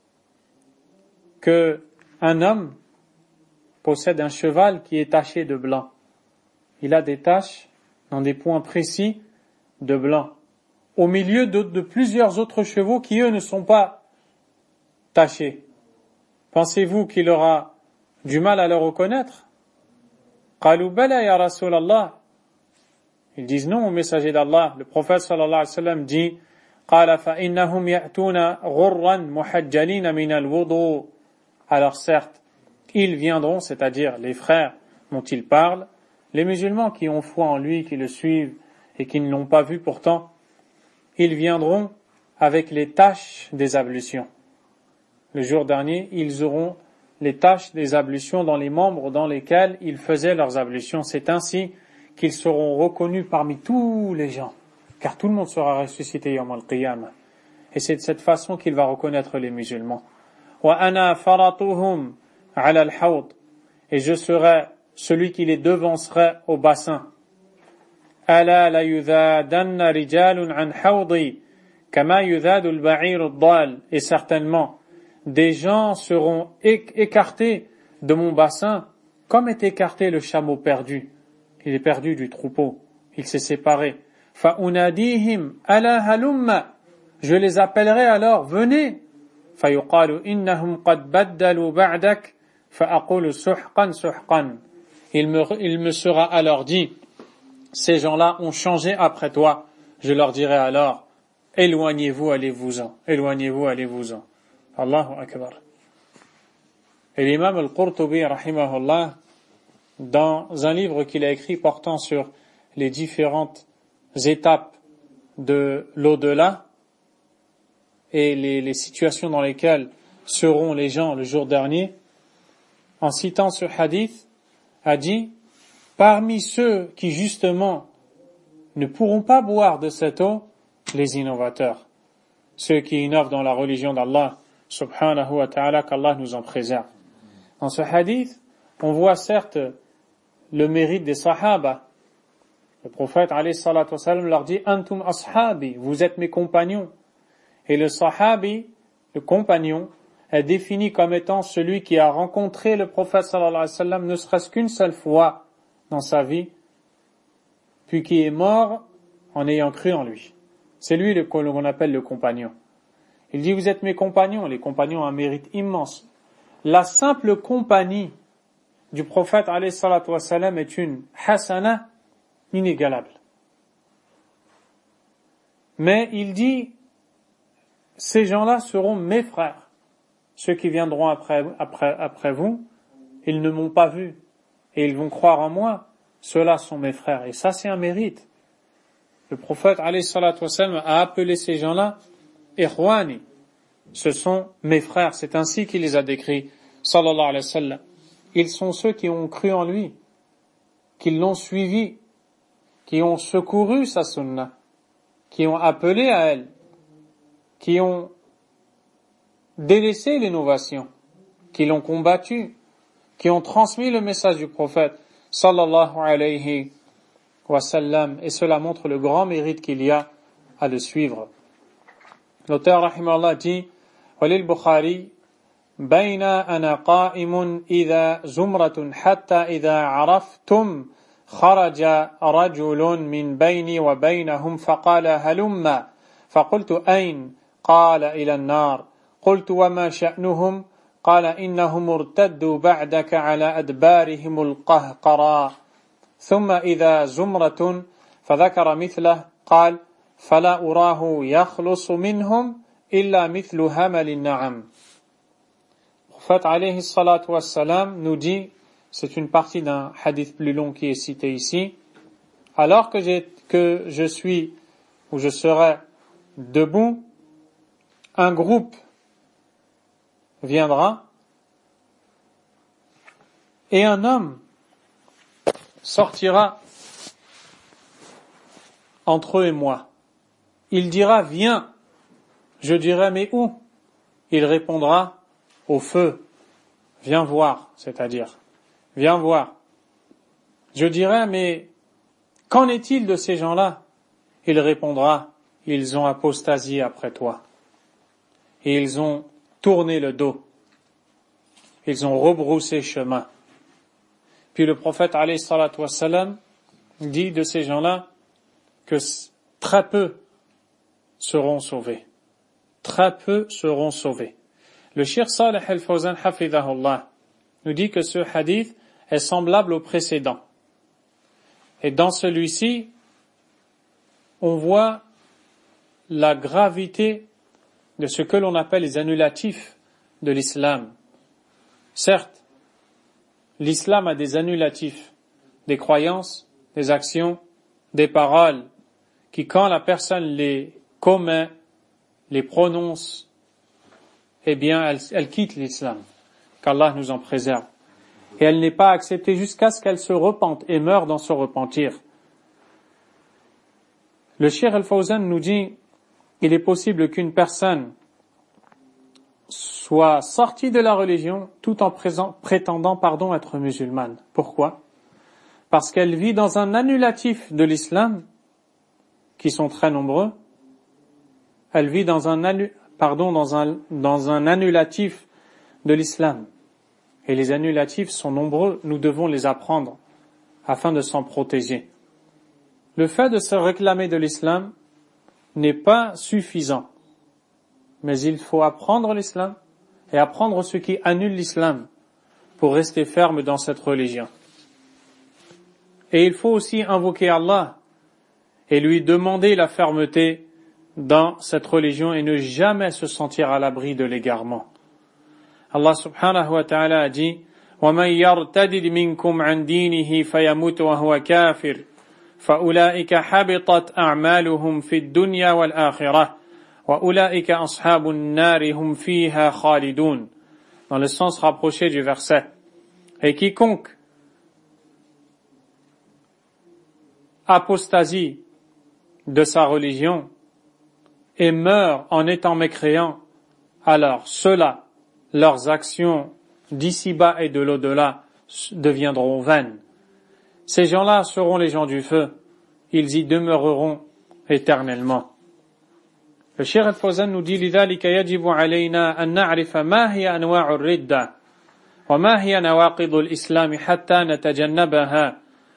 que un homme possède un cheval qui est taché de blanc. Il a des taches dans des points précis de blanc, au milieu de, de plusieurs autres chevaux qui, eux, ne sont pas tachés. Pensez-vous qu'il aura du mal à le reconnaître? قالوا بلى يا رسول الله. Ils disent non au messager d'Allah. Le prophète sallallahu alayhi wa sallam dit قال فإنهم يأتون غرا محجلين من الوضوء. Alors certes, ils viendront, c'est-à-dire les frères dont il parle, les musulmans qui ont foi en lui, qui le suivent et qui ne l'ont pas vu pourtant, ils viendront avec les taches des ablutions. Le jour dernier, ils auront les taches des ablutions dans les membres dans lesquels ils faisaient leurs ablutions. C'est ainsi qu'ils seront reconnus parmi tous les gens, car tout le monde sera ressuscité yawm al-qiyamah. Et c'est de cette façon qu'il va reconnaître les musulmans. وَأَنَا فَرَطُهُمْ عَلَى الْحَوْضِ. Et je serai celui qui les devancerait au bassin. أَلَا لَيُذَادَنَّ رِجَالٌ عَنْ حَوْضِي كَمَا يُذَادُ الْبَعِيرُ الضَّالِ. Et certainement, des gens seront écartés de mon bassin, comme est écarté le chameau perdu. Il est perdu du troupeau. Il s'est séparé. فَأُنَادِيهِمْ أَلَا هَلُمَّ. Je les appellerai alors, venez. فَيُقَالُ إِنَّهُمْ قَدْ بَدَّلُوا بَعْدَكَ فَأَقُولُ سُحْقًا سُحْقًا. Il me, il me sera alors dit, ces gens-là ont changé après toi. Je leur dirai alors, éloignez-vous, allez-vous-en. Éloignez-vous, allez-vous-en. Allahu Akbar. Et l'imam al-Qurtubi, rahimahullah, dans un livre qu'il a écrit portant sur les différentes étapes de l'au-delà et les, les situations dans lesquelles seront les gens le jour dernier, en citant ce hadith, a dit, parmi ceux qui justement ne pourront pas boire de cette eau, les innovateurs, ceux qui innovent dans la religion d'Allah, subhanahu wa ta'ala, qu'Allah nous en préserve. Dans ce hadith, on voit certes le mérite des sahaba. Le prophète alayhi salatu wasalam leur dit antum ashabi, vous êtes mes compagnons. Et le sahabi, le compagnon, est défini comme étant celui qui a rencontré le prophète sallallahu alayhi wa sallam ne serait-ce qu'une seule fois dans sa vie, puis qui est mort en ayant cru en lui. C'est lui le qu'on appelle le compagnon. Il dit vous êtes mes compagnons. Les compagnons ont un mérite immense. La simple compagnie du prophète alayhi salatu wassalam est une hasana inégalable. Mais il dit, ces gens-là seront mes frères. Ceux qui viendront après, après, après vous, ils ne m'ont pas vu et ils vont croire en moi. Ceux-là sont mes frères. Et ça, c'est un mérite. Le prophète alayhi salatu wassalam a appelé ces gens-là Ikhwani. Ce sont mes frères. C'est ainsi qu'il les a décrits. Sallallahu alayhi wa sallam. Ils sont ceux qui ont cru en lui, qui l'ont suivi, qui ont secouru sa sunna, qui ont appelé à elle, qui ont délaissé l'innovation, qui l'ont combattu, qui ont transmis le message du prophète sallallahu alayhi wa sallam. Et cela montre le grand mérite qu'il y a à le suivre. L'auteur rahimahullah dit Walil Bukhari بين أنا قائم إذا زمرة حتى إذا عرفتم خرج رجل من بيني وبينهم فقال هلم فقلت أين قال إلى النار قلت وما شأنهم قال إنهم ارتدوا بعدك على أدبارهم القهقرى ثم إذا زمرة فذكر مثله قال فلا أراه يخلص منهم إلا مثل همل النعم. Le prophète alayhi salatu wassalam nous dit, c'est une partie d'un hadith plus long qui est cité ici, alors que, j'ai, que je suis ou je serai debout, un groupe viendra et un homme sortira entre eux et moi. Il dira viens, je dirai mais où? Il répondra au feu, viens voir, c'est-à-dire, viens voir. Je dirai, mais qu'en est-il de ces gens-là? Il répondra, ils ont apostasié après toi. Et ils ont tourné le dos. Ils ont rebroussé chemin. Puis le prophète, alayhi salatu wassalam, dit de ces gens-là que très peu seront sauvés. Très peu seront sauvés. Le Cheikh Salih al-Fawzan hafidhahullah nous dit que ce hadith est semblable au précédent. Et dans celui-ci, on voit la gravité de ce que l'on appelle les annulatifs de l'islam. Certes, l'islam a des annulatifs, des croyances, des actions, des paroles, qui quand la personne les commet, les prononce, eh bien, elle, elle quitte l'islam, qu'Allah nous en préserve. Et elle n'est pas acceptée jusqu'à ce qu'elle se repente et meure dans son repentir. Le Cheikh Al-Fawzan nous dit, il est possible qu'une personne soit sortie de la religion tout en présent, prétendant pardon, être musulmane. Pourquoi? Parce qu'elle vit dans un annulatif de l'islam, qui sont très nombreux. Elle vit dans un, annu, pardon, dans un, dans un annulatif de l'islam. Et les annulatifs sont nombreux, nous devons les apprendre afin de s'en protéger. Le fait de se réclamer de l'islam n'est pas suffisant, mais il faut apprendre l'islam et apprendre ce qui annule l'islam pour rester ferme dans cette religion. Et il faut aussi invoquer Allah et lui demander la fermeté dans cette religion et ne jamais se sentir à l'abri de l'égarement. Allah subhanahu wa ta'ala a dit وَمَنْ يَرْتَدِدْ مِنْكُمْ عَنْ دِينِهِ فَيَمُتْ وَهُوَ كَافِرٌ فَأُولَئِكَ حَبِطَتْ أَعْمَالُهُمْ فِي الدُّنْيَا وَالْآخِرَةِ وَأُولَئِكَ أَصْحَابُ النَّارِ هُمْ فِيهَا خَالِدُونَ. Dans le sens rapproché du verset. Et quiconque apostasie de sa religion et meurt en étant mécréant, alors ceux-là, leurs actions d'ici-bas et de l'au-delà deviendront vaines. Ces gens-là seront les gens du feu, ils y demeureront éternellement. Le Cheikh Al-Fawzan nous dit لذلك يجب علينا أن نعرف ما هي أنواع الردة وما هي نواقض الإسلام حتى نتجنبها.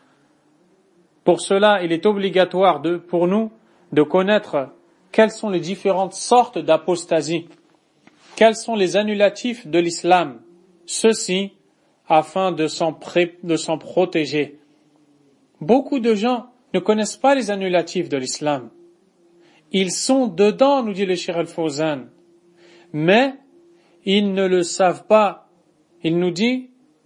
Pour cela, il est obligatoire de, pour nous de connaître quelles sont les différentes sortes d'apostasie, quels sont les annulatifs de l'islam, ceci afin de s'en, pré, de s'en protéger. Beaucoup de gens ne connaissent pas les annulatifs de l'islam. Ils sont dedans, nous dit le Cheikh Al-Fawzan, mais ils ne le savent pas. Il nous dit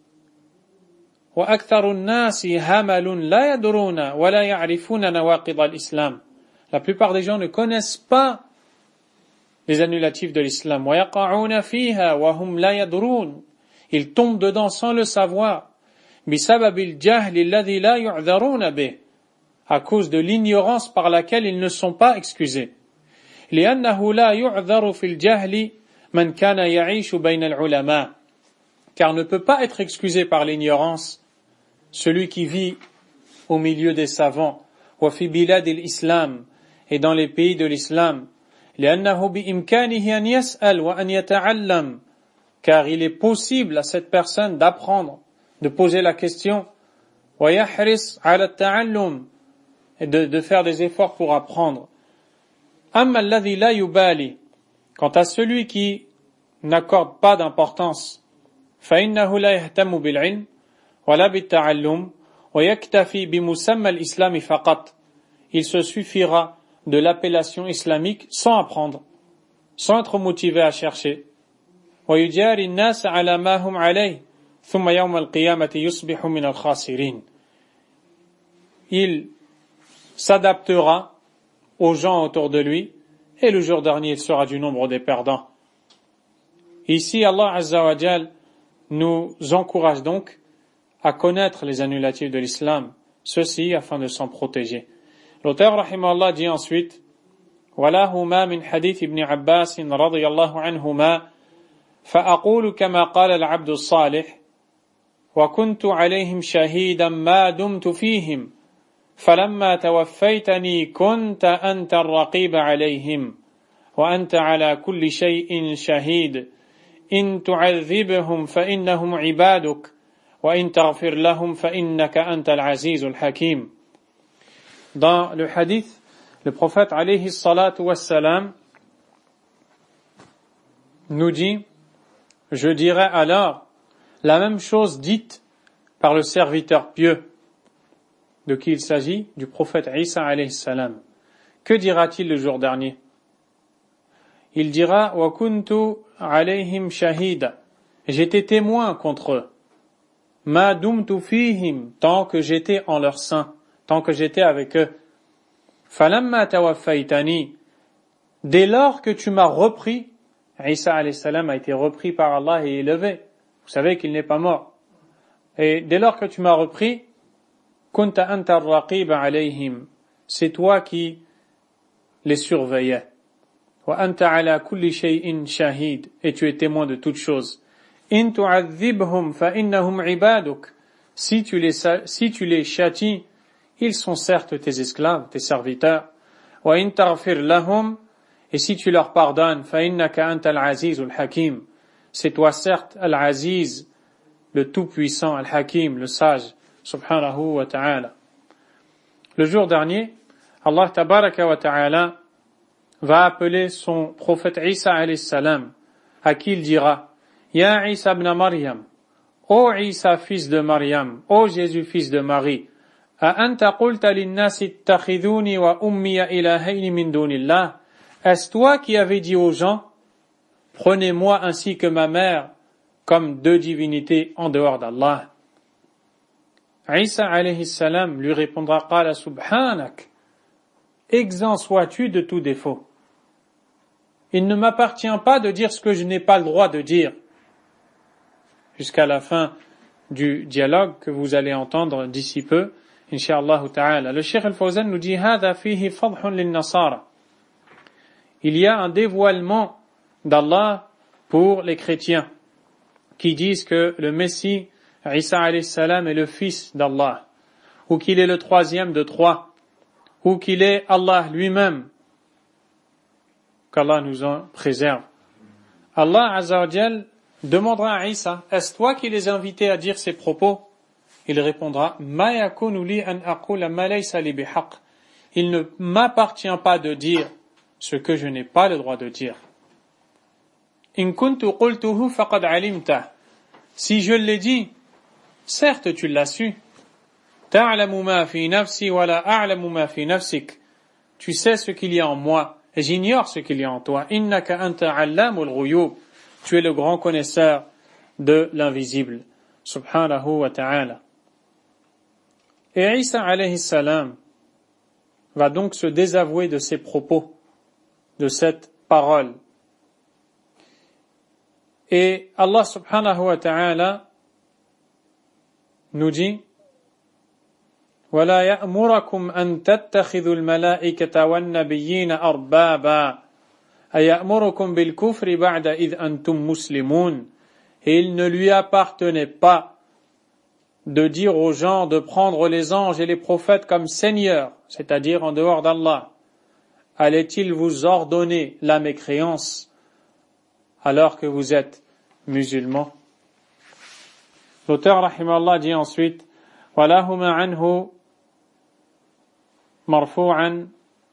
وَأَكْثَرُ النَّاسِ هَمَلٌ لَا يَدْرُونَ وَلَا يَعْرِفُونَ نَوَاقِضَ الْإِسْلَامِ. La plupart des gens ne connaissent pas les annulatifs de l'islam. وَيَقَعُونَ فِيهَا وَهُمْ لَا يَدْرُونَ. Ils tombent dedans sans le savoir. بِسَبَبِ الْجَهْلِ الَّذِي لَا يُعْذَرُونَ بِهِ. À cause de l'ignorance par laquelle ils ne sont pas excusés. لِأَنَّهُ لَا يُعْذَرُ فِي الْجَهْلِ مَنْ كَانَ يَعِيشُ بَيْنَ الْعُلَمَاءِ. Car ne peut pas être excusé par l'ignorance celui qui vit au milieu des savants, وَفِي بِلَادِ الْإِسْلَامِ, et dans les pays de l'islam, لأنه بإمكانه أن يسأل وأن يتعلم, car il est possible à cette personne d'apprendre, de poser la question, ويحرص على التعلم, et de, de faire des efforts pour apprendre. أما الذي لا يبالي, quant à celui qui n'accorde pas d'importance, فإنه لا يهتم بالعلم ولا بالتعلم ويكتفي بمسمى الإسلام فقط. Il se suffira de l'appellation islamique sans apprendre, sans être motivé à chercher. ويجاري الناس على ما هم عليه ثم يوم القيامة يصبح من الخاسرين. Il s'adaptera aux gens autour de lui et le jour dernier il sera du nombre des perdants. Ici Allah Azza wa Jal nous encourage donc à connaître les annulatifs de l'islam, ceci afin de s'en protéger. L'auteur rahimahullah dit ensuite وَلَهُمَا مِنْ حَدِيثِ ابْنِ عَبَّاسٍ رَضِيَ اللَّهُ عَنْهُمَا فَأَقُولُ كَمَا قَالَ الْعَبْدُ الصَّالِحِ وَكُنْتُ عَلَيْهِمْ شَهِيدًا مَا دُمْتُ فِيهِمْ فَلَمَّا تَوَفَّيْتَنِي كُنْتَ أَنْتَ الرَّقِيبَ عَلَيْهِمْ وَأَنْتَ عَلَى كُلِّ شَيْءٍ شَهِيدٌ إِن تُعَذِّبْهُمْ فَإِنَّهُمْ عِبَادُكَ وَإِن تَغْفِرْ لَهُمْ فَإِنَّكَ أَنْتَ الْعَزِيزُ الْحَكِيمُ. Dans le hadith, le prophète alayhi salatu wassalam nous dit je dirai alors la même chose dite par le serviteur pieux. De qui il s'agit? Du prophète Isa alayhi salam. Que dira-t-il le jour dernier? Il dira wa kuntu alayhim shahida. J'étais témoin contre eux. Ma dumtu fihim, tant que j'étais en leur sein, tant que j'étais avec eux. Falamma tawaffaytani, dès lors que tu m'as repris, Isa alayhi salam a été repris par Allah et élevé. Vous savez qu'il n'est pas mort. Et dès lors que tu m'as repris, kunta anta ar-raqib alayhim, c'est toi qui les surveillais. Wa anta ala kulli shay'in shahid, et tu es témoin de toutes choses. In tu'adhibhum fa innahum ibaduk, si tu les si tu les châties, ils sont certes tes esclaves, tes serviteurs. Wa in taghfir lahum, et si tu leur pardonnes, fa innaka anta al-aziz al-hakim, c'est toi certes al-aziz, le tout-puissant, al-hakim, le sage, subhanahu wa ta'ala. Le jour dernier, Allah tabaraka wa ta'ala va appeler son prophète Isa alayhi salam, à qui il dira, Ya Isa ibn Maryam, ô Isa fils de Maryam, ô Jésus fils de Marie, a anta qulta lin-nasi ittakhidhuni wa ummiya ilahayn min dunillah, est-ce toi qui avais dit aux gens, prenez-moi ainsi que ma mère comme deux divinités en dehors d'Allah? Isa alayhi salam lui répondra, qala subhanak, exempt sois-tu de tout défaut. Il ne m'appartient pas de dire ce que je n'ai pas le droit de dire. Jusqu'à la fin du dialogue que vous allez entendre d'ici peu, Inch'Allah ta'ala. Le Cheikh Al-Fawzan nous dit, هذا فيه فضح للنصارى. Il y a un dévoilement d'Allah pour les chrétiens qui disent que le Messie, Isa alayhi salam, est le fils d'Allah, ou qu'il est le troisième de trois, ou qu'il est Allah lui-même. Qu'Allah nous en préserve. Allah Azza wa Jal demandera à Isa, est-ce toi qui les invités à dire ces propos? Il répondra, Ma yakunu li an aqula ma laysa li bihaq. Il ne m'appartient pas de dire ce que je n'ai pas le droit de dire. In kuntu qultuhu faqad alimta. Si je l'ai dit, certes tu l'as su. Ta'lamu ma fi nafsi wa la a'lamu ma fi nafsik. Tu sais ce qu'il y a en moi et j'ignore ce qu'il y a en toi. Innaka anta 'allamul ghuyub. Tu es le grand connaisseur de l'invisible. Subhanahu wa ta'ala. Et Isa alayhi salam va donc se désavouer de ses propos, de cette parole. Et Allah subhanahu wa ta'ala nous dit, وَلَا يَأْمُرَكُمْ أَن تَتَّخِذُوا الْمَلَائِكَةَ وَالنَّبِيِّينَ أَرْبَابًا أَيَأْمُرُكُمْ بِالْكُفْرِ بَعْدَ إِذْ أَنْتُمْ مُسْلِمُونَ. Et il ne lui appartenait pas de dire aux gens de prendre les anges et les prophètes comme seigneurs, c'est-à-dire en dehors d'Allah. Allait-il vous ordonner la mécréance alors que vous êtes musulmans? L'auteur rahimahullah dit ensuite, وَلَهُمَا عَنْهُ مَرْفُوعًا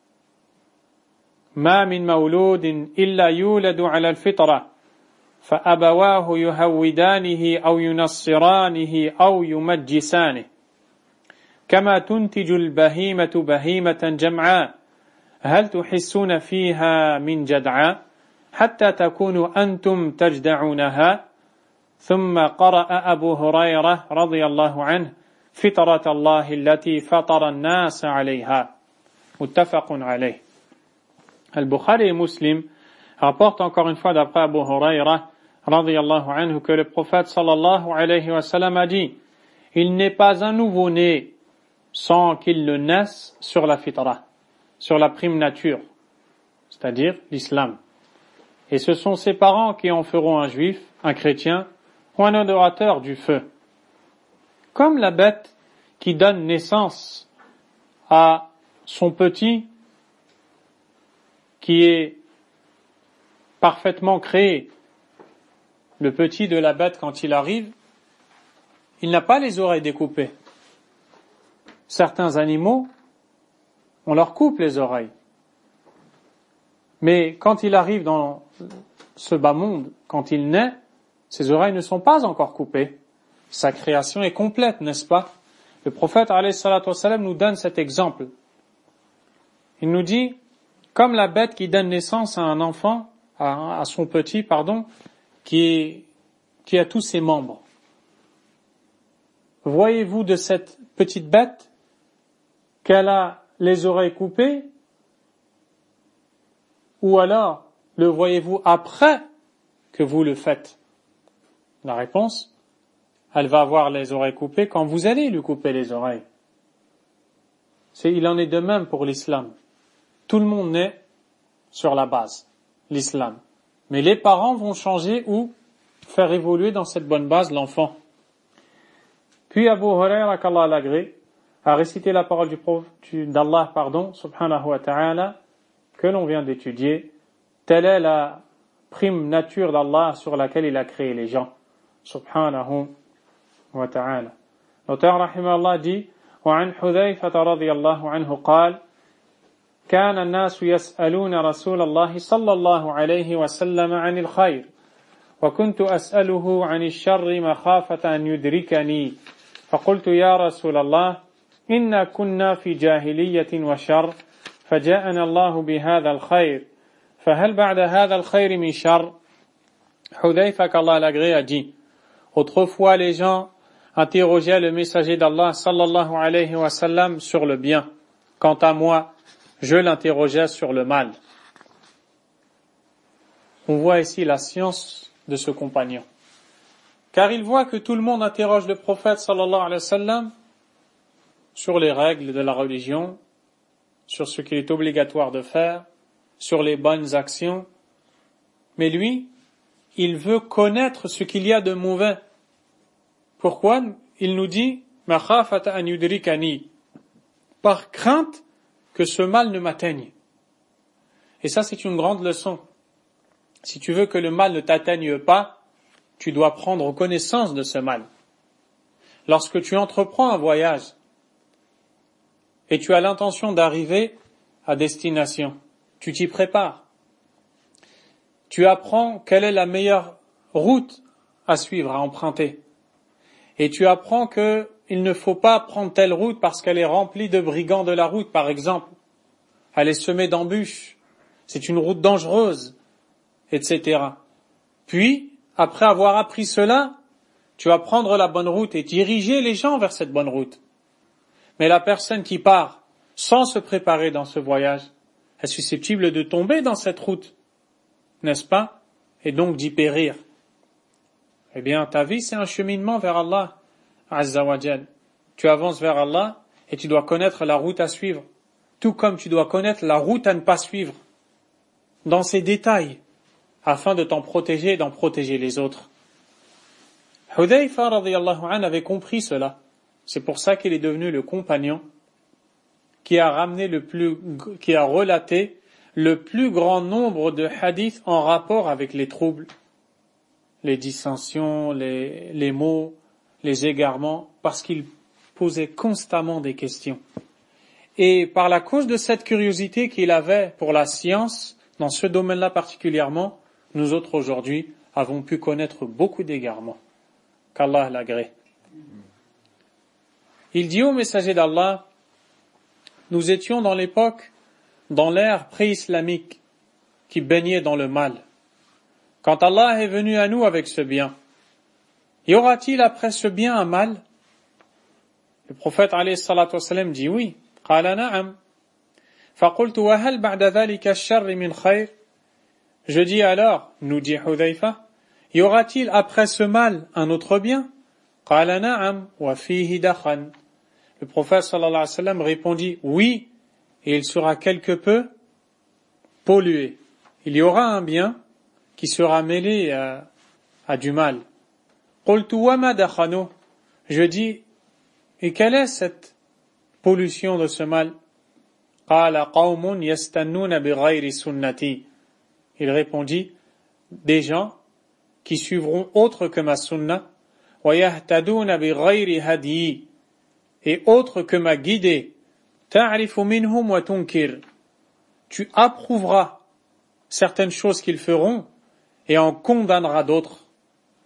مَا مِنْ مَوْلُودٍ إِلَّا يُولَدُ عَلَى الْفِطْرَةِ فَأَبَوَاهُ يُهَوِّدَانِهِ أَوْ يُنَصِّرَانِهِ أَوْ يُمَجِّسَانِهِ كَمَا تُنْتِجُ الْبَهِيمَةُ بَهِيمَةً جَمْعًا هل تحسون فيها من جدعاء حتى تكونوا أنتم تجدعونها ثم قرأ أبو هريرة رضي الله عنه فطرة الله التي فطر الناس عليها متفق عليه. Al-Bukhari et Muslim rapportent encore une fois d'après Abu Huraira رضي الله عنه que le prophète sallallahu alayhi wa sallam a dit, il n'est pas un nouveau-né sans qu'il ne naisse sur la fitra, sur la prime nature, c'est-à-dire l'islam. Et ce sont ses parents qui en feront un juif, un chrétien ou un adorateur du feu. Comme la bête qui donne naissance à son petit, qui est parfaitement créé, le petit de la bête quand il arrive, il n'a pas les oreilles découpées. Certains animaux, on leur coupe les oreilles. Mais quand il arrive dans ce bas monde, quand il naît, Ses oreilles ne sont pas encore coupées. Sa création est complète, n'est-ce pas? Le prophète alayhi salatu wassalam nous donne cet exemple. Il nous dit, comme la bête qui donne naissance à un enfant, à, à son petit, pardon, qui, est, qui a tous ses membres. Voyez-vous de cette petite bête qu'elle a les oreilles coupées, ou alors le voyez-vous après que vous le faites? La réponse, elle va avoir les oreilles coupées quand vous allez lui couper les oreilles. C'est, il en est de même pour l'islam. Tout le monde naît sur la base, l'islam. Mais les parents vont changer ou faire évoluer dans cette bonne base l'enfant. Puis Abu Huraira, qu'Allah l'agrée, a récité la parole du prophète d'Allah, pardon, subhanahu wa ta'ala, que l'on vient d'étudier. Telle est la prime nature d'Allah sur laquelle il a créé les gens, subhanahu wa ta'ala. L'auteur rahimahullah dit, وعن حذيفة رضي الله عنه قال كان الناس يسألون رسول الله صلى الله عليه وسلم عن الخير وكنت أسأله عن الشر مخافة أن يدركني فقلت يا رسول الله إنا كنا في جاهلية وشر فجاءنا الله بهذا الخير فهل بعد هذا الخير من شر. Hudayfa, qu'Allah l'agrée, a dit, autrefois les gens interrogeaient le messager d'Allah sallallahu alayhi wa sallam sur le bien. Quant à moi, je l'interrogeais sur le mal. On voit ici la science de ce compagnon. Car il voit que tout le monde interroge le prophète sallallahu alayhi wa sallam sur les règles de la religion, sur ce qu'il est obligatoire de faire, sur les bonnes actions. Mais lui, il veut connaître ce qu'il y a de mauvais. Pourquoi? Il nous dit, makhafata an yudrikani, par crainte que ce mal ne m'atteigne. Et ça, c'est une grande leçon. Si tu veux que le mal ne t'atteigne pas, tu dois prendre connaissance de ce mal. Lorsque tu entreprends un voyage et tu as l'intention d'arriver à destination, tu t'y prépares. Tu apprends quelle est la meilleure route à suivre, à emprunter. Et tu apprends que il ne faut pas prendre telle route parce qu'elle est remplie de brigands de la route, par exemple. Elle est semée d'embûches. C'est une route dangereuse, et cetera. Puis, après avoir appris cela, tu vas prendre la bonne route et diriger les gens vers cette bonne route. Mais la personne qui part sans se préparer dans ce voyage est susceptible de tomber dans cette route, n'est-ce pas? Et donc d'y périr. Eh bien, ta vie, c'est un cheminement vers Allah, Azza wa Jal. Tu avances vers Allah et tu dois connaître la route à suivre, tout comme tu dois connaître la route à ne pas suivre, dans ses détails, afin de t'en protéger et d'en protéger les autres. Hudayfa radiyallahu anhu avait compris cela. C'est pour ça qu'il est devenu le compagnon qui a ramené le plus, qui a relaté le plus grand nombre de hadiths en rapport avec les troubles, les dissensions, les, les maux, les égarements, parce qu'il posait constamment des questions. Et par la cause de cette curiosité qu'il avait pour la science, dans ce domaine-là particulièrement, nous autres aujourd'hui avons pu connaître beaucoup d'égarements. Qu'Allah l'agrée. Il dit au messager d'Allah, nous étions dans l'époque, dans l'ère pré-islamique, qui baignait dans le mal. Quand Allah est venu à nous avec ce bien, y aura-t-il après ce bien un mal? Le prophète alayhi salatu wassalam dit oui. Qala na'am. Faqultu wa hal ba'da dhalika ash-sharr min khayr? Je dis alors, nous dit Hudayfa, y aura-t-il après ce mal un autre bien? Qala na'am wa fihi dakhan. Le prophète sallallahu alayhi wa sallam répondit oui, et il sera quelque peu pollué. Il y aura un bien qui sera mêlé à, à du mal. Qultu wa ma dakhanu. Je dis, et quelle est cette pollution de ce mal? Qala qawmun yastannuna bighayri sunnati. Il répondit, des gens qui suivront autre que ma sunna, wa yahtaduna bighayri hadi, et autre que ma guidée, ta'rifu minhum wa tunkir. Tu approuveras certaines choses qu'ils feront et en condamneras d'autres.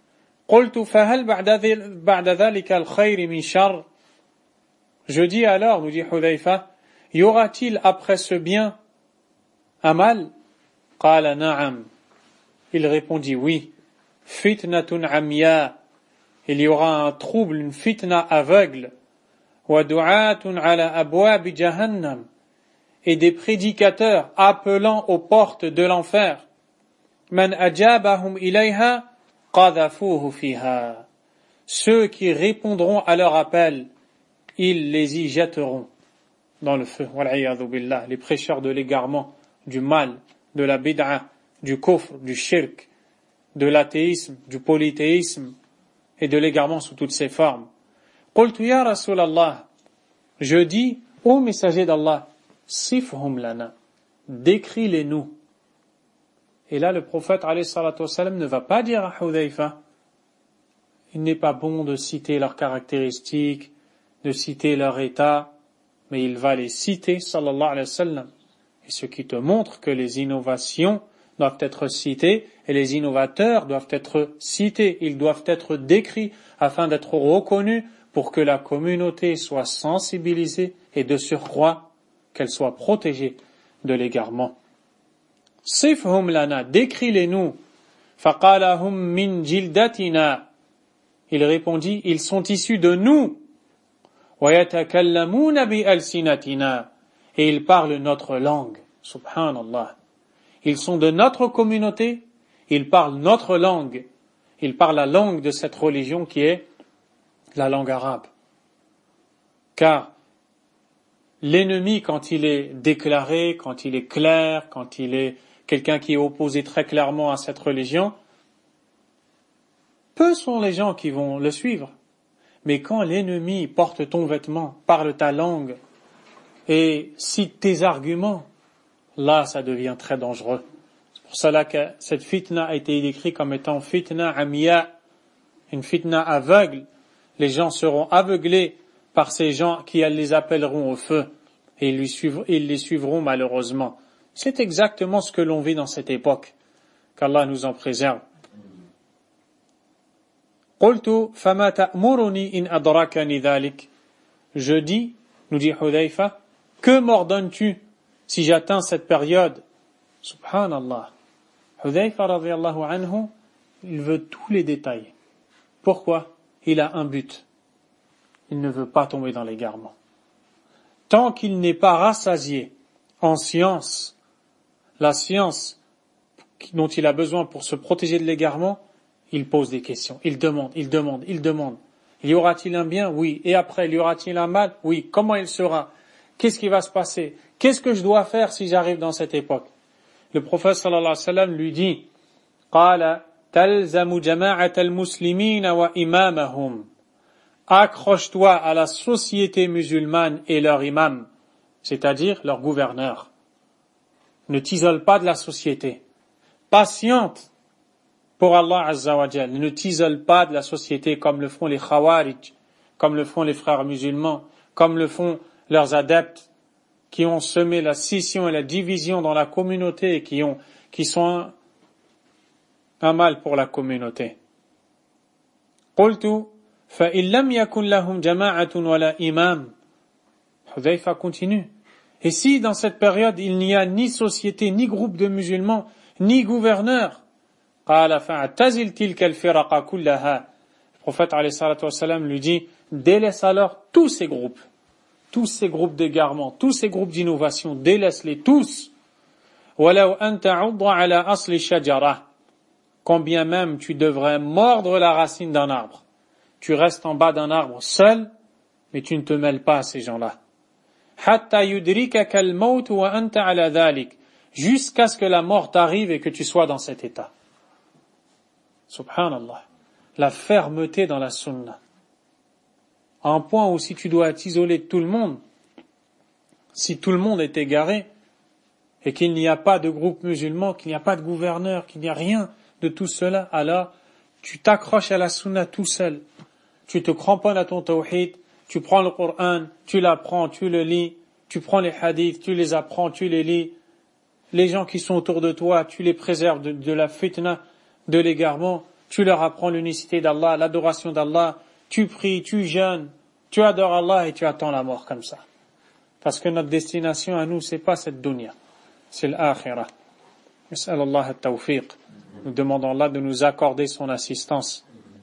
قلت فهل بعد ذلك الخير من شر. Je dis alors, nous dit Hudhayfa, y aura-t-il après ce bien un mal? قال نعم. Il répondit oui. Fitnatun amya. Il y aura un trouble, une fitna aveugle. Wa du'atun ala abwab jahannam. Et des prédicateurs appelant aux portes de l'enfer. Man ajabahum ilayha qadhafuhu fiha. Ceux qui répondront à leur appel, ils les y jetteront dans le feu. Wal'iyadhu billah. Les prêcheurs de l'égarement, du mal, de la bid'a, du kufr, du shirk, de l'athéisme, du polythéisme et de l'égarement sous toutes ses formes. Qultu ya Rasulallah. Je dis, ô messager d'Allah, sifhum lana, décris-les-nous. Et là, le prophète alayhi salatu wassalam ne va pas dire à Hudhayfa, il n'est pas bon de citer leurs caractéristiques, de citer leur état, mais il va les citer, sallallahu alayhi wa sallam. Et ce qui te montre que les innovations doivent être citées et les innovateurs doivent être cités, ils doivent être décrits afin d'être reconnus pour que la communauté soit sensibilisée et de surcroît qu'elle soit protégée de l'égarement. Sifhum lana, décris-les-nous. Faqala hum min jildatina. Il répondit, ils sont issus de nous. Wa yatakallamuna bi alsinatina. Et ils parlent notre langue. Subhanallah. Ils sont de notre communauté, ils parlent notre langue. Ils parlent la langue de cette religion qui est la langue arabe. Car l'ennemi, quand il est déclaré, quand il est clair, quand il est quelqu'un qui est opposé très clairement à cette religion, peu sont les gens qui vont le suivre. Mais quand l'ennemi porte ton vêtement, parle ta langue et cite tes arguments, là, ça devient très dangereux. C'est pour cela que cette fitna a été décrite comme étant fitna amya, une fitna aveugle. Les gens seront aveuglés par ces gens qui les appelleront au feu et ils, lui suivront, ils les suivront malheureusement. C'est exactement ce que l'on vit dans cette époque. Qu'Allah nous en préserve. قلت فما تأمرني إن أدركني ذلك. Je dis, nous dit Hudhayfa, que m'ordonnes-tu si j'atteins cette période? Subhanallah. Hudhayfa radiyallahu anhu, il veut tous les détails. Pourquoi? Il a un but. Il ne veut pas tomber dans l'égarement. Tant qu'il n'est pas rassasié en science, la science dont il a besoin pour se protéger de l'égarement, il pose des questions, il demande, il demande, il demande. Y aura-t-il un bien? Oui. Et après, y aura-t-il un mal? Oui. Comment il sera? Qu'est-ce qui va se passer? Qu'est-ce que je dois faire si j'arrive dans cette époque? Le prophète sallallahu alayhi wa sallam lui dit, قال تلزم جماعة المسلمين وإمامهم. Accroche-toi à la société musulmane et leur imam, c'est-à-dire leur gouverneur. Ne t'isole pas de la société. Patiente pour Allah Azza wa Jal. Ne t'isole pas de la société comme le font les Khawarij, comme le font les frères musulmans, comme le font leurs adeptes qui ont semé la scission et la division dans la communauté et qui ont, qui sont un, un mal pour la communauté. قلت فإن لم يكن لهم جماعة ولا إمام. Hudhayfa continue. Et si dans cette période il n'y a ni société, ni groupe de musulmans, ni gouverneur, قال فاعتزل تلك الفرق كلها. Le prophète alayhi salatu wassalam lui dit, délaisse alors tous ces groupes, tous ces groupes d'égarement, tous ces groupes d'innovation, délaisse-les tous. ولو أن تعض على أصل الشجرة. Quand bien même tu devrais mordre la racine d'un arbre. Tu restes en bas d'un arbre seul, mais tu ne te mêles pas à ces gens-là. حتى يدركك الموت وأنت على ذلك. Jusqu'à ce que la mort t'arrive et que tu sois dans cet état. Subhanallah. La fermeté dans la sunna. À un point où si tu dois t'isoler de tout le monde, si tout le monde est égaré, et qu'il n'y a pas de groupe musulman, qu'il n'y a pas de gouverneur, qu'il n'y a rien de tout cela, alors tu t'accroches à la sunna tout seul. Tu te cramponnes à ton tawhid, tu prends le Coran, tu l'apprends, tu le lis, tu prends les hadiths, tu les apprends, tu les lis. Les gens qui sont autour de toi, tu les préserves de, de la fitna, de l'égarement, tu leur apprends l'unicité d'Allah, l'adoration d'Allah, tu pries, tu jeûnes, tu adores Allah et tu attends la mort comme ça. Parce que notre destination à nous, c'est pas cette dunya, c'est l'akhirah. Nas'al Allah at-tawfiq. Nous demandons Allah de nous accorder son assistance.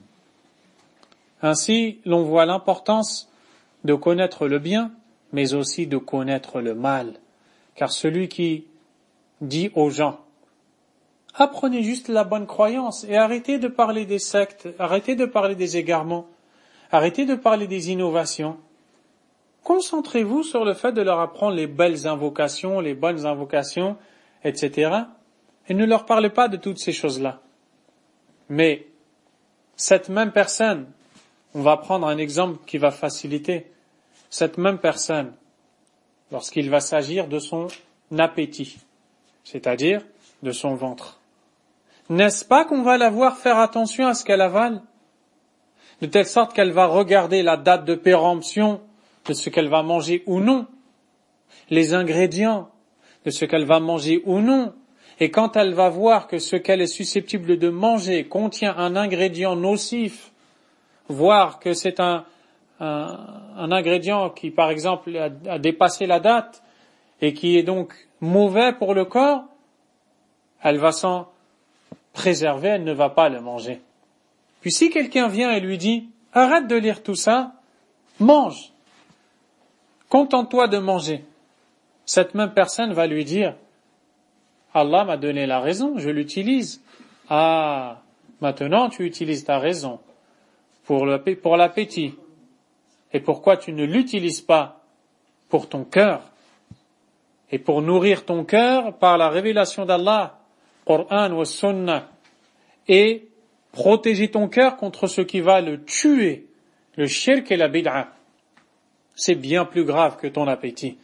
Ainsi, l'on voit l'importance de connaître le bien, mais aussi de connaître le mal. Car celui qui dit aux gens, apprenez juste la bonne croyance et arrêtez de parler des sectes, arrêtez de parler des égarements, arrêtez de parler des innovations. Concentrez-vous sur le fait de leur apprendre les belles invocations, les bonnes invocations, et cetera. Et ne leur parlez pas de toutes ces choses-là. Mais cette même personne, on va prendre un exemple qui va faciliter, cette même personne, lorsqu'il va s'agir de son appétit, c'est-à-dire de son ventre, n'est-ce pas qu'on va la voir faire attention à ce qu'elle avale, de telle sorte qu'elle va regarder la date de péremption de ce qu'elle va manger ou non, les ingrédients de ce qu'elle va manger ou non, et quand elle va voir que ce qu'elle est susceptible de manger contient un ingrédient nocif, voire que c'est un, un, un ingrédient qui, par exemple, a, a dépassé la date et qui est donc mauvais pour le corps, elle va s'en préserver, elle ne va pas le manger. Puis si quelqu'un vient et lui dit « Arrête de lire tout ça, mange, contente-toi de manger », cette même personne va lui dire « Allah m'a donné la raison, je l'utilise. Ah, maintenant tu utilises ta raison pour, le, pour l'appétit. Et pourquoi tu ne l'utilises pas pour ton cœur et pour nourrir ton cœur par la révélation d'Allah, Coran ou Sunnah, et protéger ton cœur contre ce qui va le tuer, le shirk et la bid'a. C'est bien plus grave que ton appétit.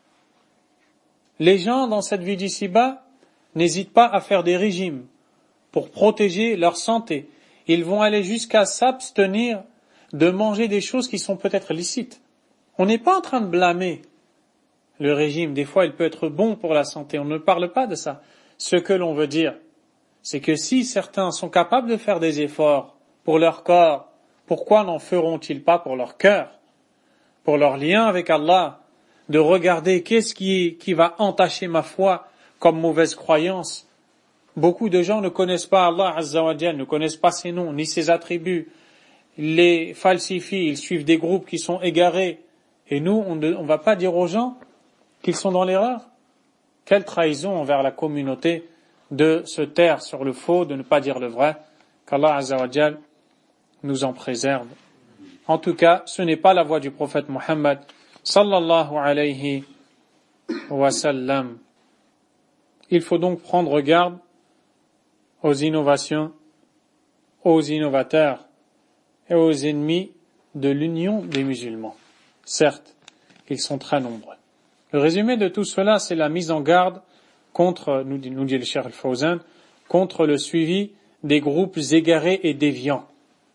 Les gens dans cette vie d'ici-bas n'hésitent pas à faire des régimes pour protéger leur santé. Ils vont aller jusqu'à s'abstenir de manger des choses qui sont peut-être licites. On n'est pas en train de blâmer le régime. Des fois, il peut être bon pour la santé. On ne parle pas de ça. Ce que l'on veut dire, c'est que si certains sont capables de faire des efforts pour leur corps, pourquoi n'en feront-ils pas pour leur cœur, pour leur lien avec Allah, de regarder qu'est-ce qui, qui va entacher ma foi comme mauvaise croyance. Beaucoup de gens ne connaissent pas Allah Azza wa Jalla, ne connaissent pas ses noms, ni ses attributs, les falsifient, ils suivent des groupes qui sont égarés. Et nous, on ne on va pas dire aux gens qu'ils sont dans l'erreur. Quelle trahison envers la communauté de se taire sur le faux, de ne pas dire le vrai, qu'Allah Azza wa Jalla nous en préserve. En tout cas, ce n'est pas la voie du prophète Muhammad sallallahu alayhi wa sallam. Il faut donc prendre garde aux innovations, aux innovateurs et aux ennemis de l'union des musulmans. Certes, ils sont très nombreux. Le résumé de tout cela, c'est la mise en garde contre, nous dit, nous dit le Cheikh Al-Fawzan, contre le suivi des groupes égarés et déviants.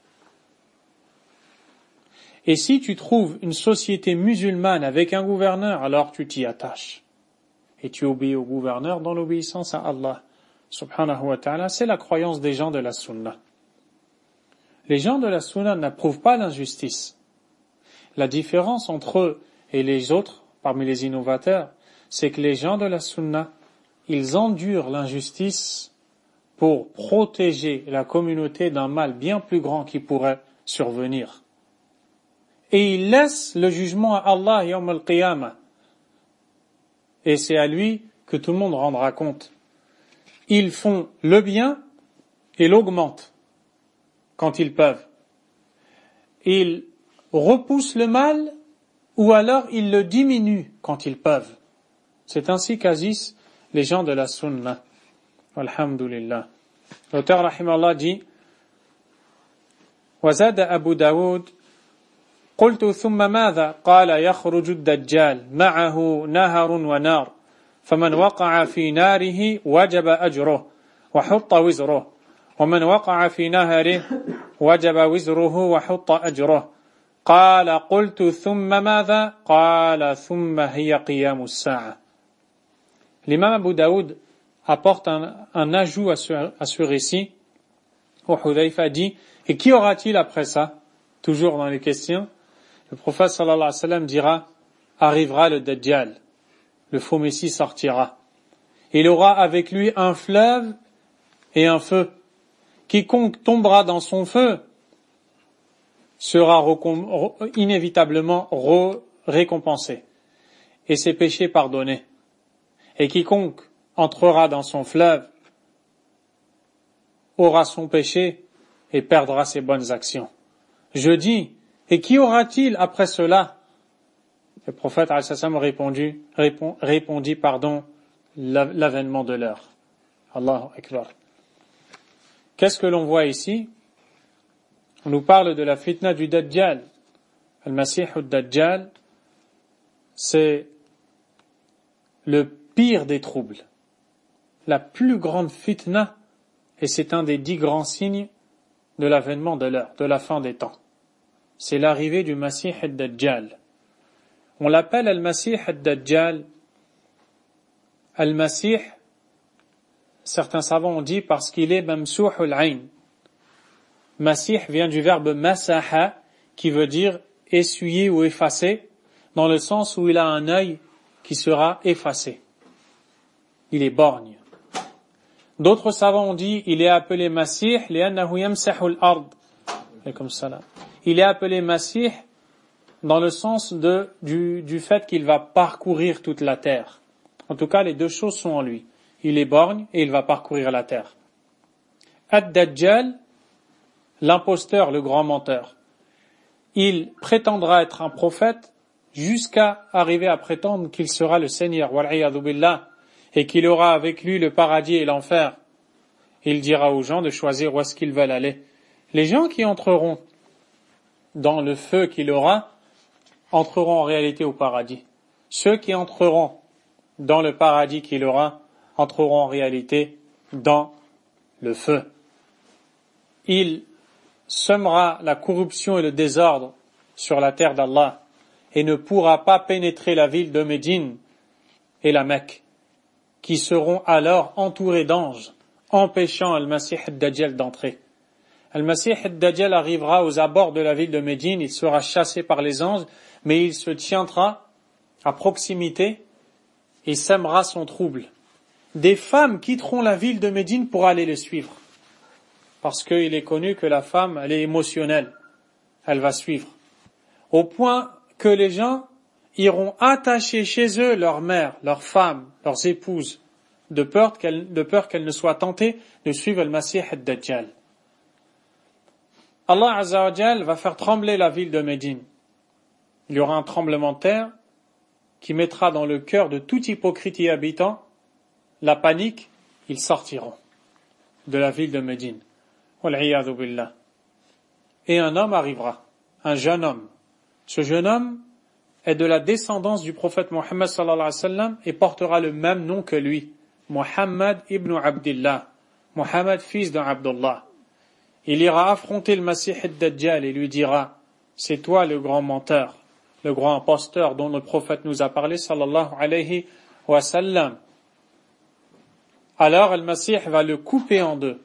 Et si tu trouves une société musulmane avec un gouverneur, alors tu t'y attaches. Et tu obéis au gouverneur dans l'obéissance à Allah, subhanahu wa ta'ala. C'est la croyance des gens de la Sunna. Les gens de la Sunna n'approuvent pas l'injustice. La différence entre eux et les autres, parmi les innovateurs, c'est que les gens de la Sunna, ils endurent l'injustice pour protéger la communauté d'un mal bien plus grand qui pourrait survenir. Et ils laissent le jugement à Allah yawm al-qiyamah. Et c'est à lui que tout le monde rendra compte. Ils font le bien et l'augmentent quand ils peuvent. Ils repoussent le mal ou alors ils le diminuent quand ils peuvent. C'est ainsi qu'agissent les gens de la Sunna. Alhamdulillah. L'auteur rahimallah dit وزاد أبو داود قلت ثم ماذا قال يخرج الدجال معه نهر ونار فمن وقع في ناره وجب أجره وحط وزره ومن وقع في نهره وجب وزره وحط أجره قال قلت ثم ماذا قال ثم هي قيام الساعة. L'imam Abu Daoud apporte un, un ajout à ce, à ce récit où Hudhayfa dit, et qui aura-t-il après ça? Toujours dans les questions. Le prophète sallallahu alayhi wa sallam dira, arrivera le Dajjal, le faux messie sortira. Il aura avec lui un fleuve et un feu. Quiconque tombera dans son feu sera recom- inévitablement re- récompensé et ses péchés pardonnés. Et quiconque entrera dans son fleuve aura son péché et perdra ses bonnes actions. Je dis, et qui aura-t-il après cela? Le prophète alayhi salam répondit, répond, répondit pardon, l'avènement de l'heure. Allahu Akbar. Qu'est-ce que l'on voit ici? On nous parle de la fitna du Dajjal. Al-Masih al-Dajjal, c'est le pire des troubles, la plus grande fitna, et c'est un des dix grands signes de l'avènement de l'heure, de la fin des temps. C'est l'arrivée du Masih al-Dajjal. On l'appelle Al-Masih al-Dajjal. Al-Masih, certains savants ont dit parce qu'il est mamsouh al-ayn. Masih vient du verbe masaha, qui veut dire essuyer ou effacer, dans le sens où il a un œil qui sera effacé. Il est borgne. D'autres savants ont dit il est appelé Masih li'annahu yamsahu al-ard. Comme ça. Il est appelé Masih dans le sens de, du, du fait qu'il va parcourir toute la terre. En tout cas, les deux choses sont en lui. Il est borgne et il va parcourir la terre. Ad-Dajjal, l'imposteur, le grand menteur. Il prétendra être un prophète jusqu'à arriver à prétendre qu'il sera le Seigneur, wal'iyadhu billah, et qu'il aura avec lui le paradis et l'enfer. Il dira aux gens de choisir où est-ce qu'ils veulent aller. Les gens qui entreront dans le feu qu'il aura entreront en réalité au paradis. Ceux qui entreront dans le paradis qu'il aura entreront en réalité dans le feu. Il semera la corruption et le désordre sur la terre d'Allah et ne pourra pas pénétrer la ville de Médine et la Mecque, qui seront alors entourés d'anges, empêchant Al-Masih al-Dajjal d'entrer. Al-Masih al-Dajjal arrivera aux abords de la ville de Médine, il sera chassé par les anges, mais il se tiendra à proximité et sèmera son trouble. Des femmes quitteront la ville de Médine pour aller le suivre, parce qu'il est connu que la femme, elle est émotionnelle, elle va suivre, au point que les gens iront attacher chez eux leur mère, leurs femmes, leurs épouses, de peur qu'elles, de peur qu'elles ne soient tentées de suivre le Masih al-Dajjal. Allah Azza wa Jal va faire trembler la ville de Médine. Il y aura un tremblement de terre qui mettra dans le cœur de tout hypocrite y habitant la panique, ils sortiront de la ville de Médine. Wal'iyadhu billah. Et un homme arrivera, un jeune homme. Ce jeune homme est de la descendance du prophète Mohammed sallallahu alayhi wa sallam et portera le même nom que lui, Muhammad ibn Abdillah, Muhammad fils d'Abdullah. Il ira affronter le Masih al-Dajjal et lui dira, c'est toi le grand menteur, le grand imposteur dont le prophète nous a parlé sallallahu alayhi wa sallam. Alors le Masih va le couper en deux.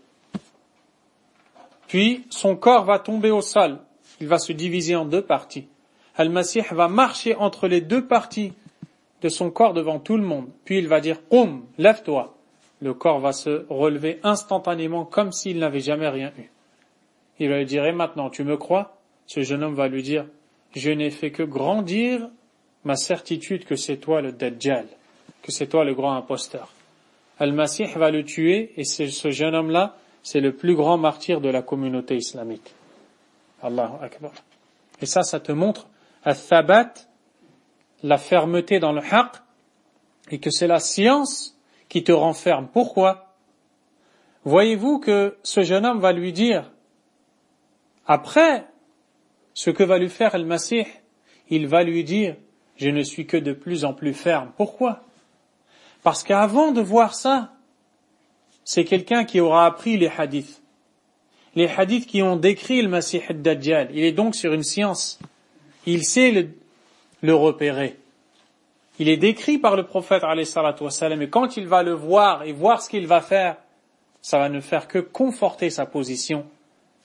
Puis son corps va tomber au sol, il va se diviser en deux parties. Al-Masih va marcher entre les deux parties de son corps devant tout le monde. Puis il va dire « Qum, lève-toi ». Le corps va se relever instantanément comme s'il n'avait jamais rien eu. Il va lui dire « Et maintenant, tu me crois ?» Ce jeune homme va lui dire « Je n'ai fait que grandir ma certitude que c'est toi le Dajjal, que c'est toi le grand imposteur. » Al-Masih va le tuer et c'est ce jeune homme-là, c'est le plus grand martyr de la communauté islamique. Allahu Akbar. Et ça, ça te montre al-thabat, la fermeté dans le haqq, et que c'est la science qui te renferme. Pourquoi? Voyez-vous que ce jeune homme va lui dire, après ce que va lui faire le Masih, il va lui dire, je ne suis que de plus en plus ferme. Pourquoi? Parce qu'avant de voir ça, c'est quelqu'un qui aura appris les hadiths. Les hadiths qui ont décrit le Masih al-Dajjal. Il est donc sur une science. Il sait le, le repérer. Il est décrit par le prophète alayhi salatu wassalam, et quand il va le voir et voir ce qu'il va faire, ça va ne faire que conforter sa position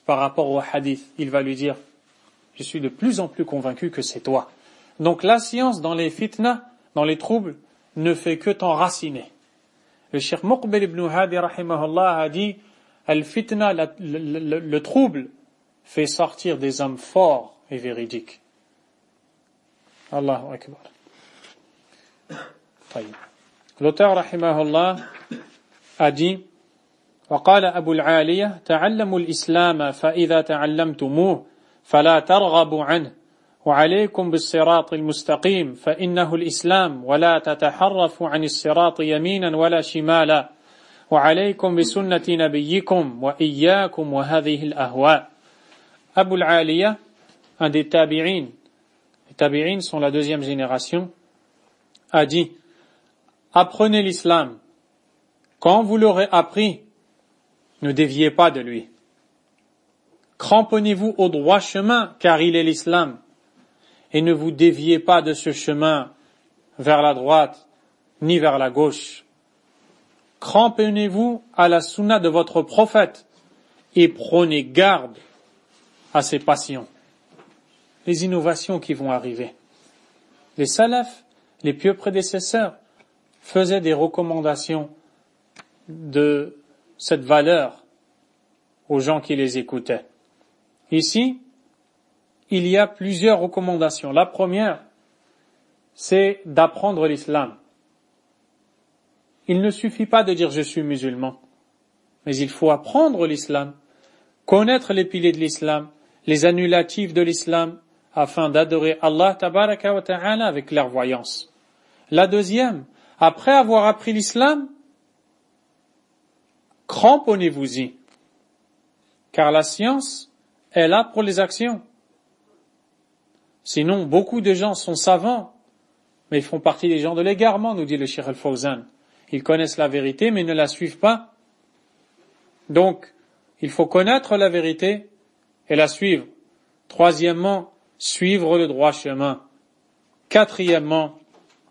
par rapport au hadith, il va lui dire, je suis de plus en plus convaincu que c'est toi. Donc la science dans les fitna, dans les troubles, ne fait que t'enraciner. Le Cheikh Muqbil ibn Hadi rahimahullah a dit, al-fitna, le, le, le trouble, fait sortir des hommes forts et véridiques. Allahu Akbar. L'auteur rahimahullah a dit, وقال أبو العالية تعلموا الإسلام فإذا تعلمتموه فلا ترغبوا عنه وعليكم بالصراط المستقيم فإنه الإسلام ولا تتحرفوا عن الصراط يمينا ولا شمالا وعليكم بسنة نبيكم وإياكم وهذه الأهواء. Abu al-Aliya, un des tabi'in, les tabi'in sont la deuxième génération, a dit, apprenez l'islam. Quand vous l'aurez appris, ne déviez pas de lui. Cramponnez-vous au droit chemin, car il est l'islam. Et ne vous déviez pas de ce chemin vers la droite, ni vers la gauche. Cramponnez-vous à la sunna de votre prophète et prenez garde à ses passions. Les innovations qui vont arriver. Les salafs, les pieux prédécesseurs, faisaient des recommandations de cette valeur aux gens qui les écoutaient. Ici, il y a plusieurs recommandations. La première, c'est d'apprendre l'islam. Il ne suffit pas de dire je suis musulman, mais il faut apprendre l'islam, connaître les piliers de l'islam, les annulatifs de l'islam, afin d'adorer Allah tabaraka wa ta'ala avec clairvoyance. La deuxième, après avoir appris l'islam, cramponnez-vous-y, car la science est là pour les actions. Sinon, beaucoup de gens sont savants, mais ils font partie des gens de l'égarement, nous dit le Cheikh Al-Fawzan. Ils connaissent la vérité, mais ne la suivent pas. Donc, il faut connaître la vérité et la suivre. Troisièmement, suivre le droit chemin. Quatrièmement,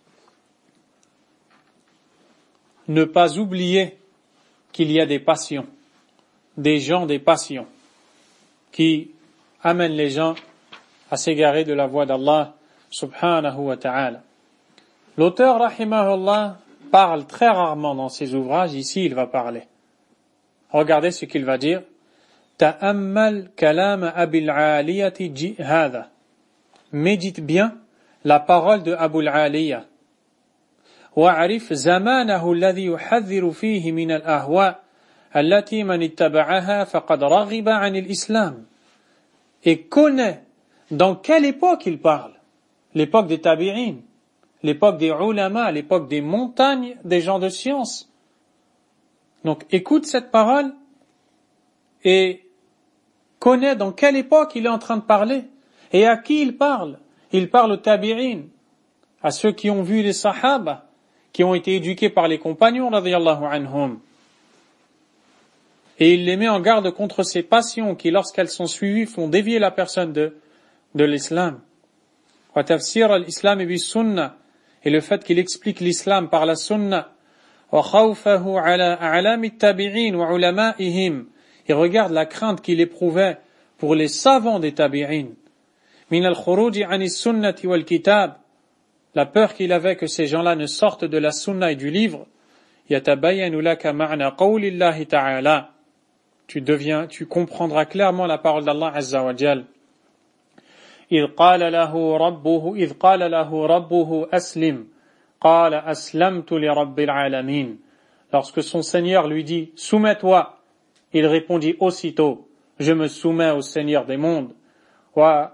ne pas oublier qu'il y a des passions, des gens des passions, qui amènent les gens à s'égarer de la voie d'Allah subhanahu wa ta'ala. L'auteur rahimahullah parle très rarement dans ses ouvrages, ici il va parler. Regardez ce qu'il va dire. Ta'ammal kalam Abil Aliyati ji hadha. Médite bien la parole de Abu al-Aliya. Wa'arif zamanahu alladhi yuhadhiru fihi min al-ahwa allati man ittaba'aha faqad raghiba 'an al-islam. Et connais dans quelle époque il parle. L'époque des tabi'in, l'époque des ulama, l'époque des montagnes des gens de science. Donc écoute cette parole et connais dans quelle époque il est en train de parler et à qui il parle. Il parle aux tabi'in, à ceux qui ont vu les sahaba, qui ont été éduqués par les compagnons radiyallahu anhum. Et il les met en garde contre ces passions qui, lorsqu'elles sont suivies, font dévier la personne de, de l'islam. Wa tafsir al-islam bi sunnah, et le fait qu'il explique l'islam par la sunnah. Wa khawfahu ala a'lam at-tabi'in wa ulama'ihim. Il regarde la crainte qu'il éprouvait pour les savants des tabi'in. Min al-khuruj 'an as-sunnati wal-kitab. La peur qu'il avait que ces gens-là ne sortent de la sunna et du livre. Yatabayyanu laka ma'na qawli Allah ta'ala. Tu deviens, tu comprendras clairement la parole d'Allah Azza wa Jal. إذ قال له ربه إذ قال له ربه أسلم قال أسلمت لرب العالمين. Lorsque son Seigneur lui dit soumets-toi, il répondit aussitôt je me soumets au Seigneur des mondes. وقوله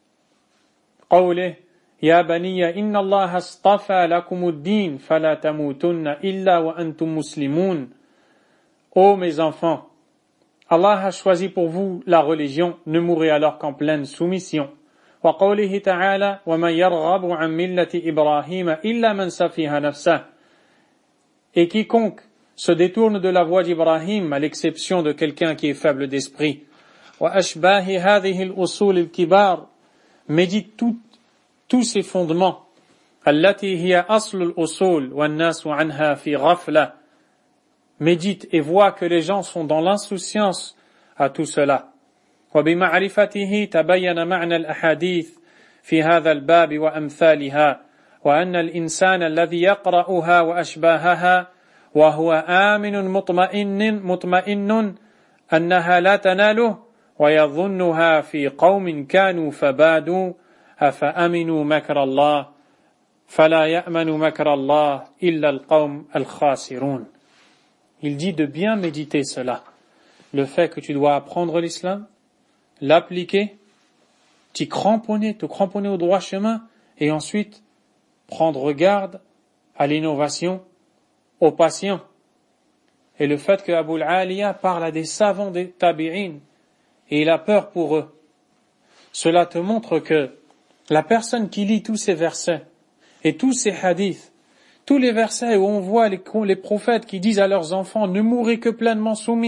يا بني إن الله اصطفى لكم الدين فلا تموتن إلا وأنتم مسلمون. Ô mes enfants, Allah a choisi pour vous la religion, ne mourrez alors qu'en pleine soumission. وقوله تعالى ومن يرغب عن ملة إبراهيم إلا من سفه نفسه. Et quiconque se détourne de la voie d'Ibrahim, à l'exception de quelqu'un qui est faible d'esprit. وأشباه هذه الأصول الكبار. Médite tout, tous ces fondements. التي هي أصل الأصول والناس عنها في غفلة. Médite et vois que les gens sont dans l'insouciance à tout cela. وبمعرفته تبين معنى الأحاديث في هذا الباب وأمثالها وأن الإنسان الذي يقرأها وأشباهها وهو آمن مطمئن مطمئن أنها لا تناله ويظنها في قوم كانوا فبادوا أفأمنوا مكر الله فلا يأمن مكر الله إلا القوم الخاسرون. Il dit de bien méditer cela, le fait que tu dois apprendre l'islam, l'appliquer, t'y cramponner, te cramponner au droit chemin, et ensuite prendre garde à l'innovation, aux patients. Et le fait que Abu al-Aliya parle à des savants des tabi'in, et il a peur pour eux. Cela te montre que la personne qui lit tous ces versets, et tous ces hadiths, tous les versets où on voit les, les prophètes qui disent à leurs enfants « Ne mourrez que pleinement soumis »,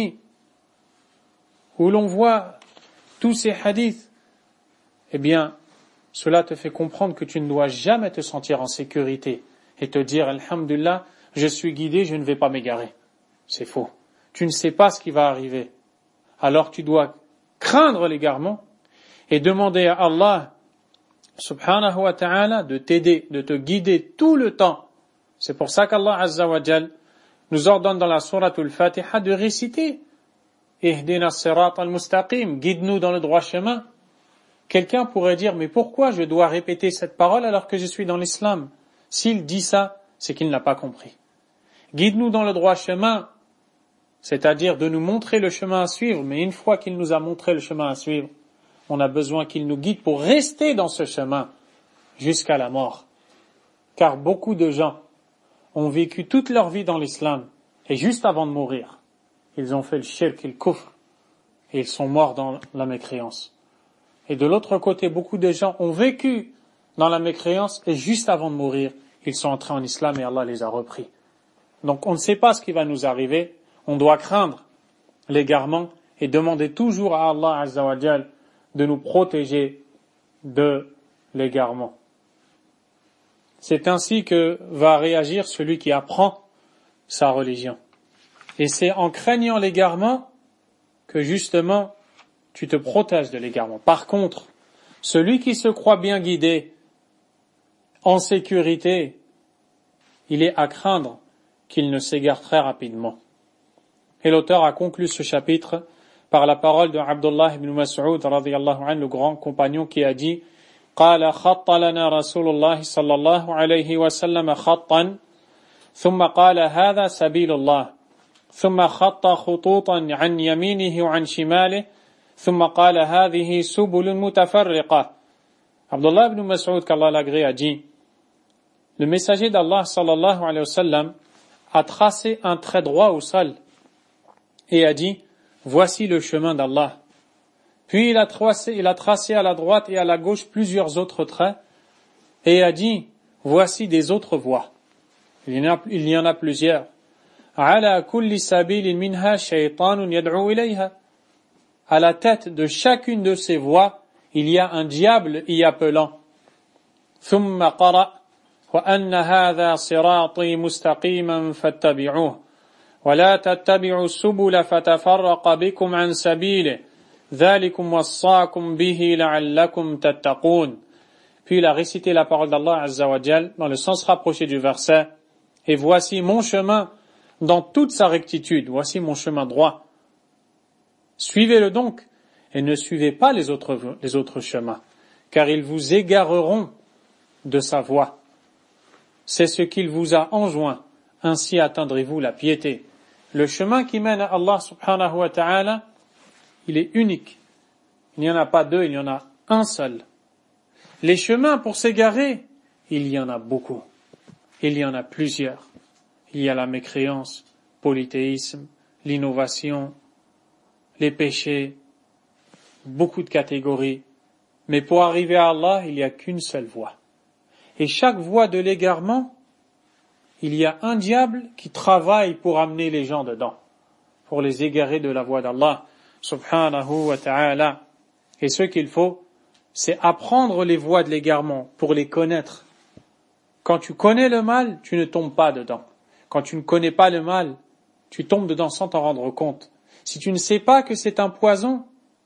où l'on voit tous ces hadiths, eh bien, cela te fait comprendre que tu ne dois jamais te sentir en sécurité et te dire « Alhamdulillah, je suis guidé, je ne vais pas m'égarer ». C'est faux. Tu ne sais pas ce qui va arriver. Alors tu dois craindre l'égarement et demander à Allah subhanahu wa ta'ala de t'aider, de te guider tout le temps. C'est pour ça qu'Allah Azza wa Jal nous ordonne dans la sourate al-Fatiha de réciter Ihdina as-sirat al-mustaqim, guide-nous dans le droit chemin. Quelqu'un pourrait dire, mais pourquoi je dois répéter cette parole alors que je suis dans l'islam? S'il dit ça, c'est qu'il n'a pas compris. Guide-nous dans le droit chemin, c'est-à-dire de nous montrer le chemin à suivre, mais une fois qu'il nous a montré le chemin à suivre, on a besoin qu'il nous guide pour rester dans ce chemin jusqu'à la mort. Car beaucoup de gens ont vécu toute leur vie dans l'islam et juste avant de mourir, ils ont fait le shirk et le kufr et ils sont morts dans la mécréance. Et de l'autre côté, beaucoup de gens ont vécu dans la mécréance et juste avant de mourir, ils sont entrés en islam et Allah les a repris. Donc on ne sait pas ce qui va nous arriver, on doit craindre l'égarement et demander toujours à Allah Azza wa Jal de nous protéger de l'égarement. C'est ainsi que va réagir celui qui apprend sa religion. Et c'est en craignant l'égarement que justement tu te protèges de l'égarement. Par contre, celui qui se croit bien guidé, en sécurité, il est à craindre qu'il ne s'égare très rapidement. Et l'auteur a conclu ce chapitre par la parole de Abdullah ibn Mas'ud radiyallahu anhu, le grand compagnon qui a dit قال خط لنا رسول الله صلى الله عليه وسلم خطا ثم قال هذا سبيل الله ثم خط خطوطا عن يمينه وعن شماله ثم قال هذه سبل متفرقة. Abdullah ibn Mas'ud, qu'Allah l'agrée, a dit, le messager d'Allah sallallahu alayhi wa sallam a tracé un trait droit au sol et a dit, voici le chemin d'Allah. Puis il a tracé, il a tracé à la droite et à la gauche plusieurs autres traits et a dit, voici des autres voies. Il y en a, il y en a plusieurs. Ala kulli sabilin minha shaytanun yad'u ilayha. À la tête de chacune de ces voies, il y a un diable y appelant. Thumma qara wa anna hadha sirati mustaqiman fattabi'uhu wa la tattabi'u subula fatafarraqa bikum an sabilihi. Puis il a récité la parole d'Allah Azza wa Jal dans le sens rapproché du verset. Et voici mon chemin dans toute sa rectitude. Voici mon chemin droit. Suivez-le donc et ne suivez pas les autres, les autres chemins, car ils vous égareront de sa voie. C'est ce qu'il vous a enjoint. Ainsi atteindrez-vous la piété. Le chemin qui mène à Allah subhanahu wa ta'ala, il est unique. Il n'y en a pas deux, il y en a un seul. Les chemins pour s'égarer, il y en a beaucoup. Il y en a plusieurs. Il y a la mécréance, polythéisme, l'innovation, les péchés, beaucoup de catégories. Mais pour arriver à Allah, il n'y a qu'une seule voie. Et chaque voie de l'égarement, il y a un diable qui travaille pour amener les gens dedans, pour les égarer de la voie d'Allah subhanahu wa ta'ala. Et ce qu'il faut, c'est apprendre les voies de l'égarement pour les connaître. Quand tu connais le mal, tu ne tombes pas dedans. Quand tu ne connais pas le mal, tu tombes dedans sans t'en rendre compte. Si tu ne sais pas que c'est un poison,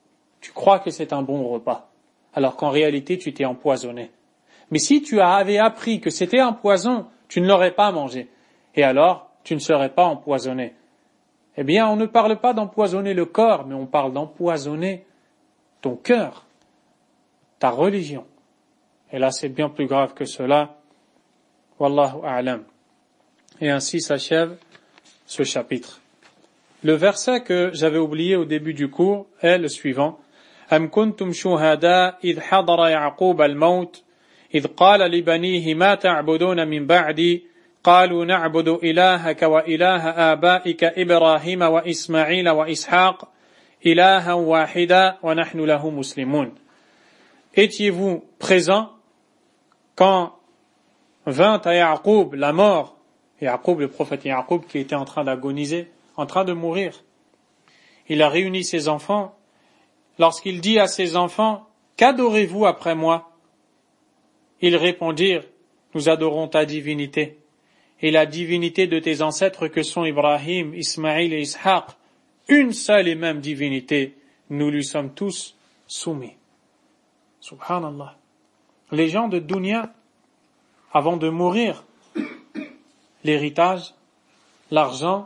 tu crois que c'est un bon repas, alors qu'en réalité tu t'es empoisonné. Mais si tu avais appris que c'était un poison, tu ne l'aurais pas mangé, et alors tu ne serais pas empoisonné. Eh bien, on ne parle pas d'empoisonner le corps, mais on parle d'empoisonner ton cœur, ta religion. Et là, c'est bien plus grave que cela. Wallahu a'lam. Et ainsi s'achève ce chapitre. Le verset que j'avais oublié au début du cours est le suivant. Am kuntum shuhada idh hadara Ya'qub al-maut idh qala li banihi ma ta'buduna min ba'di قالوا نعبد إلهك وإله آبائك إبراهيم وإسماعيل وإسحاق إلها واحدا ونحن له مسلمون. Étiez-vous présents quand vint à Ya'qub la mort, Ya'qub, le prophète Ya'qub qui était en train d'agoniser, en train de mourir. Il a réuni ses enfants. Lorsqu'il dit à ses enfants, qu'adorez-vous après moi? Ils répondirent, nous adorons ta divinité et la divinité de tes ancêtres que sont Ibrahim, Ismaïl et Ishaq, une seule et même divinité, nous lui sommes tous soumis. Subhanallah. Les gens de Dunya, avant de mourir, l'héritage, l'argent,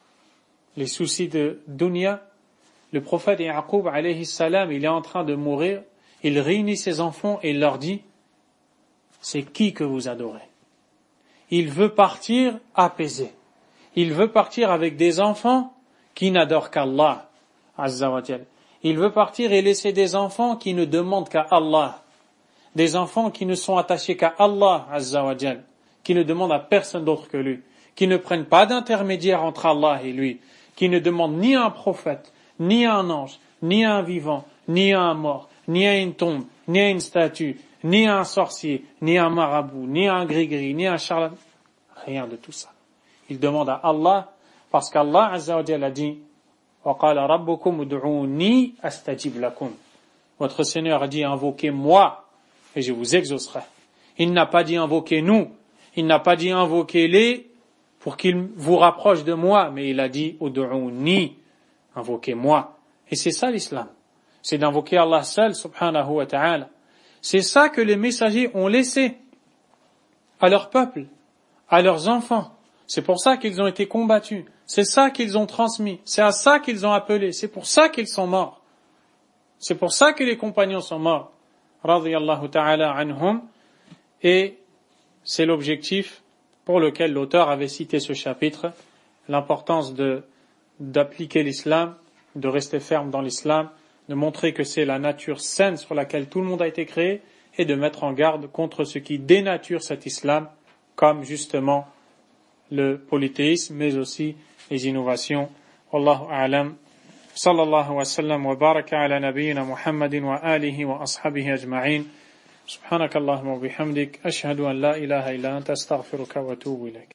les soucis de Dunya, le prophète Ya'qub alayhi salam, il est en train de mourir, il réunit ses enfants et il leur dit, c'est qui que vous adorez? Il veut partir apaisé. Il veut partir avec des enfants qui n'adorent qu'Allah, Azza wa Jal. Il veut partir et laisser des enfants qui ne demandent qu'à Allah. Des enfants qui ne sont attachés qu'à Allah, Azza wa Jal. Qui ne demandent à personne d'autre que lui. Qui ne prennent pas d'intermédiaire entre Allah et lui. Qui ne demandent ni à un prophète, ni à un ange, ni à un vivant, ni à un mort, ni à une tombe, ni à une statue, ni à un sorcier, ni à un marabout, ni à un gris-gris, ni à un charlatan. Rien de tout ça. Il demande à Allah, parce qu'Allah Azza wa Jalla a dit, وَقَالَ رَبُّكُمْ اُدْعُونِي أَسْتَجِبْ لَكُمْ. Votre Seigneur a dit, invoquez-moi, et je vous exaucerai. Il n'a pas dit invoquez-nous, il n'a pas dit invoquez-les pour qu'ils vous rapprochent de moi, mais il a dit, udu'uni, invoquez-moi. Et c'est ça l'islam. C'est d'invoquer Allah seul, subhanahu wa ta'ala. C'est ça que les messagers ont laissé à leur peuple, à leurs enfants. C'est pour ça qu'ils ont été combattus. C'est ça qu'ils ont transmis. C'est à ça qu'ils ont appelé. C'est pour ça qu'ils sont morts. C'est pour ça que les compagnons sont morts. Radiyallahu ta'ala anhum. Et c'est l'objectif pour lequel l'auteur avait cité ce chapitre. L'importance de, d'appliquer l'islam, de rester ferme dans l'islam, de montrer que c'est la nature saine sur laquelle tout le monde a été créé et de mettre en garde contre ce qui dénature cet islam, comme justement le polythéisme, mais aussi les innovations. Wallahu a'lam. Sallallahu wa sallam wa baraka ala nabiyyina Muhammadin wa alihi wa ashabihi ajma'in. Subhanakallahumma wa bihamdik. Ashhadu an la ilaha illa anta astaghfiruka wa atubu ilayk.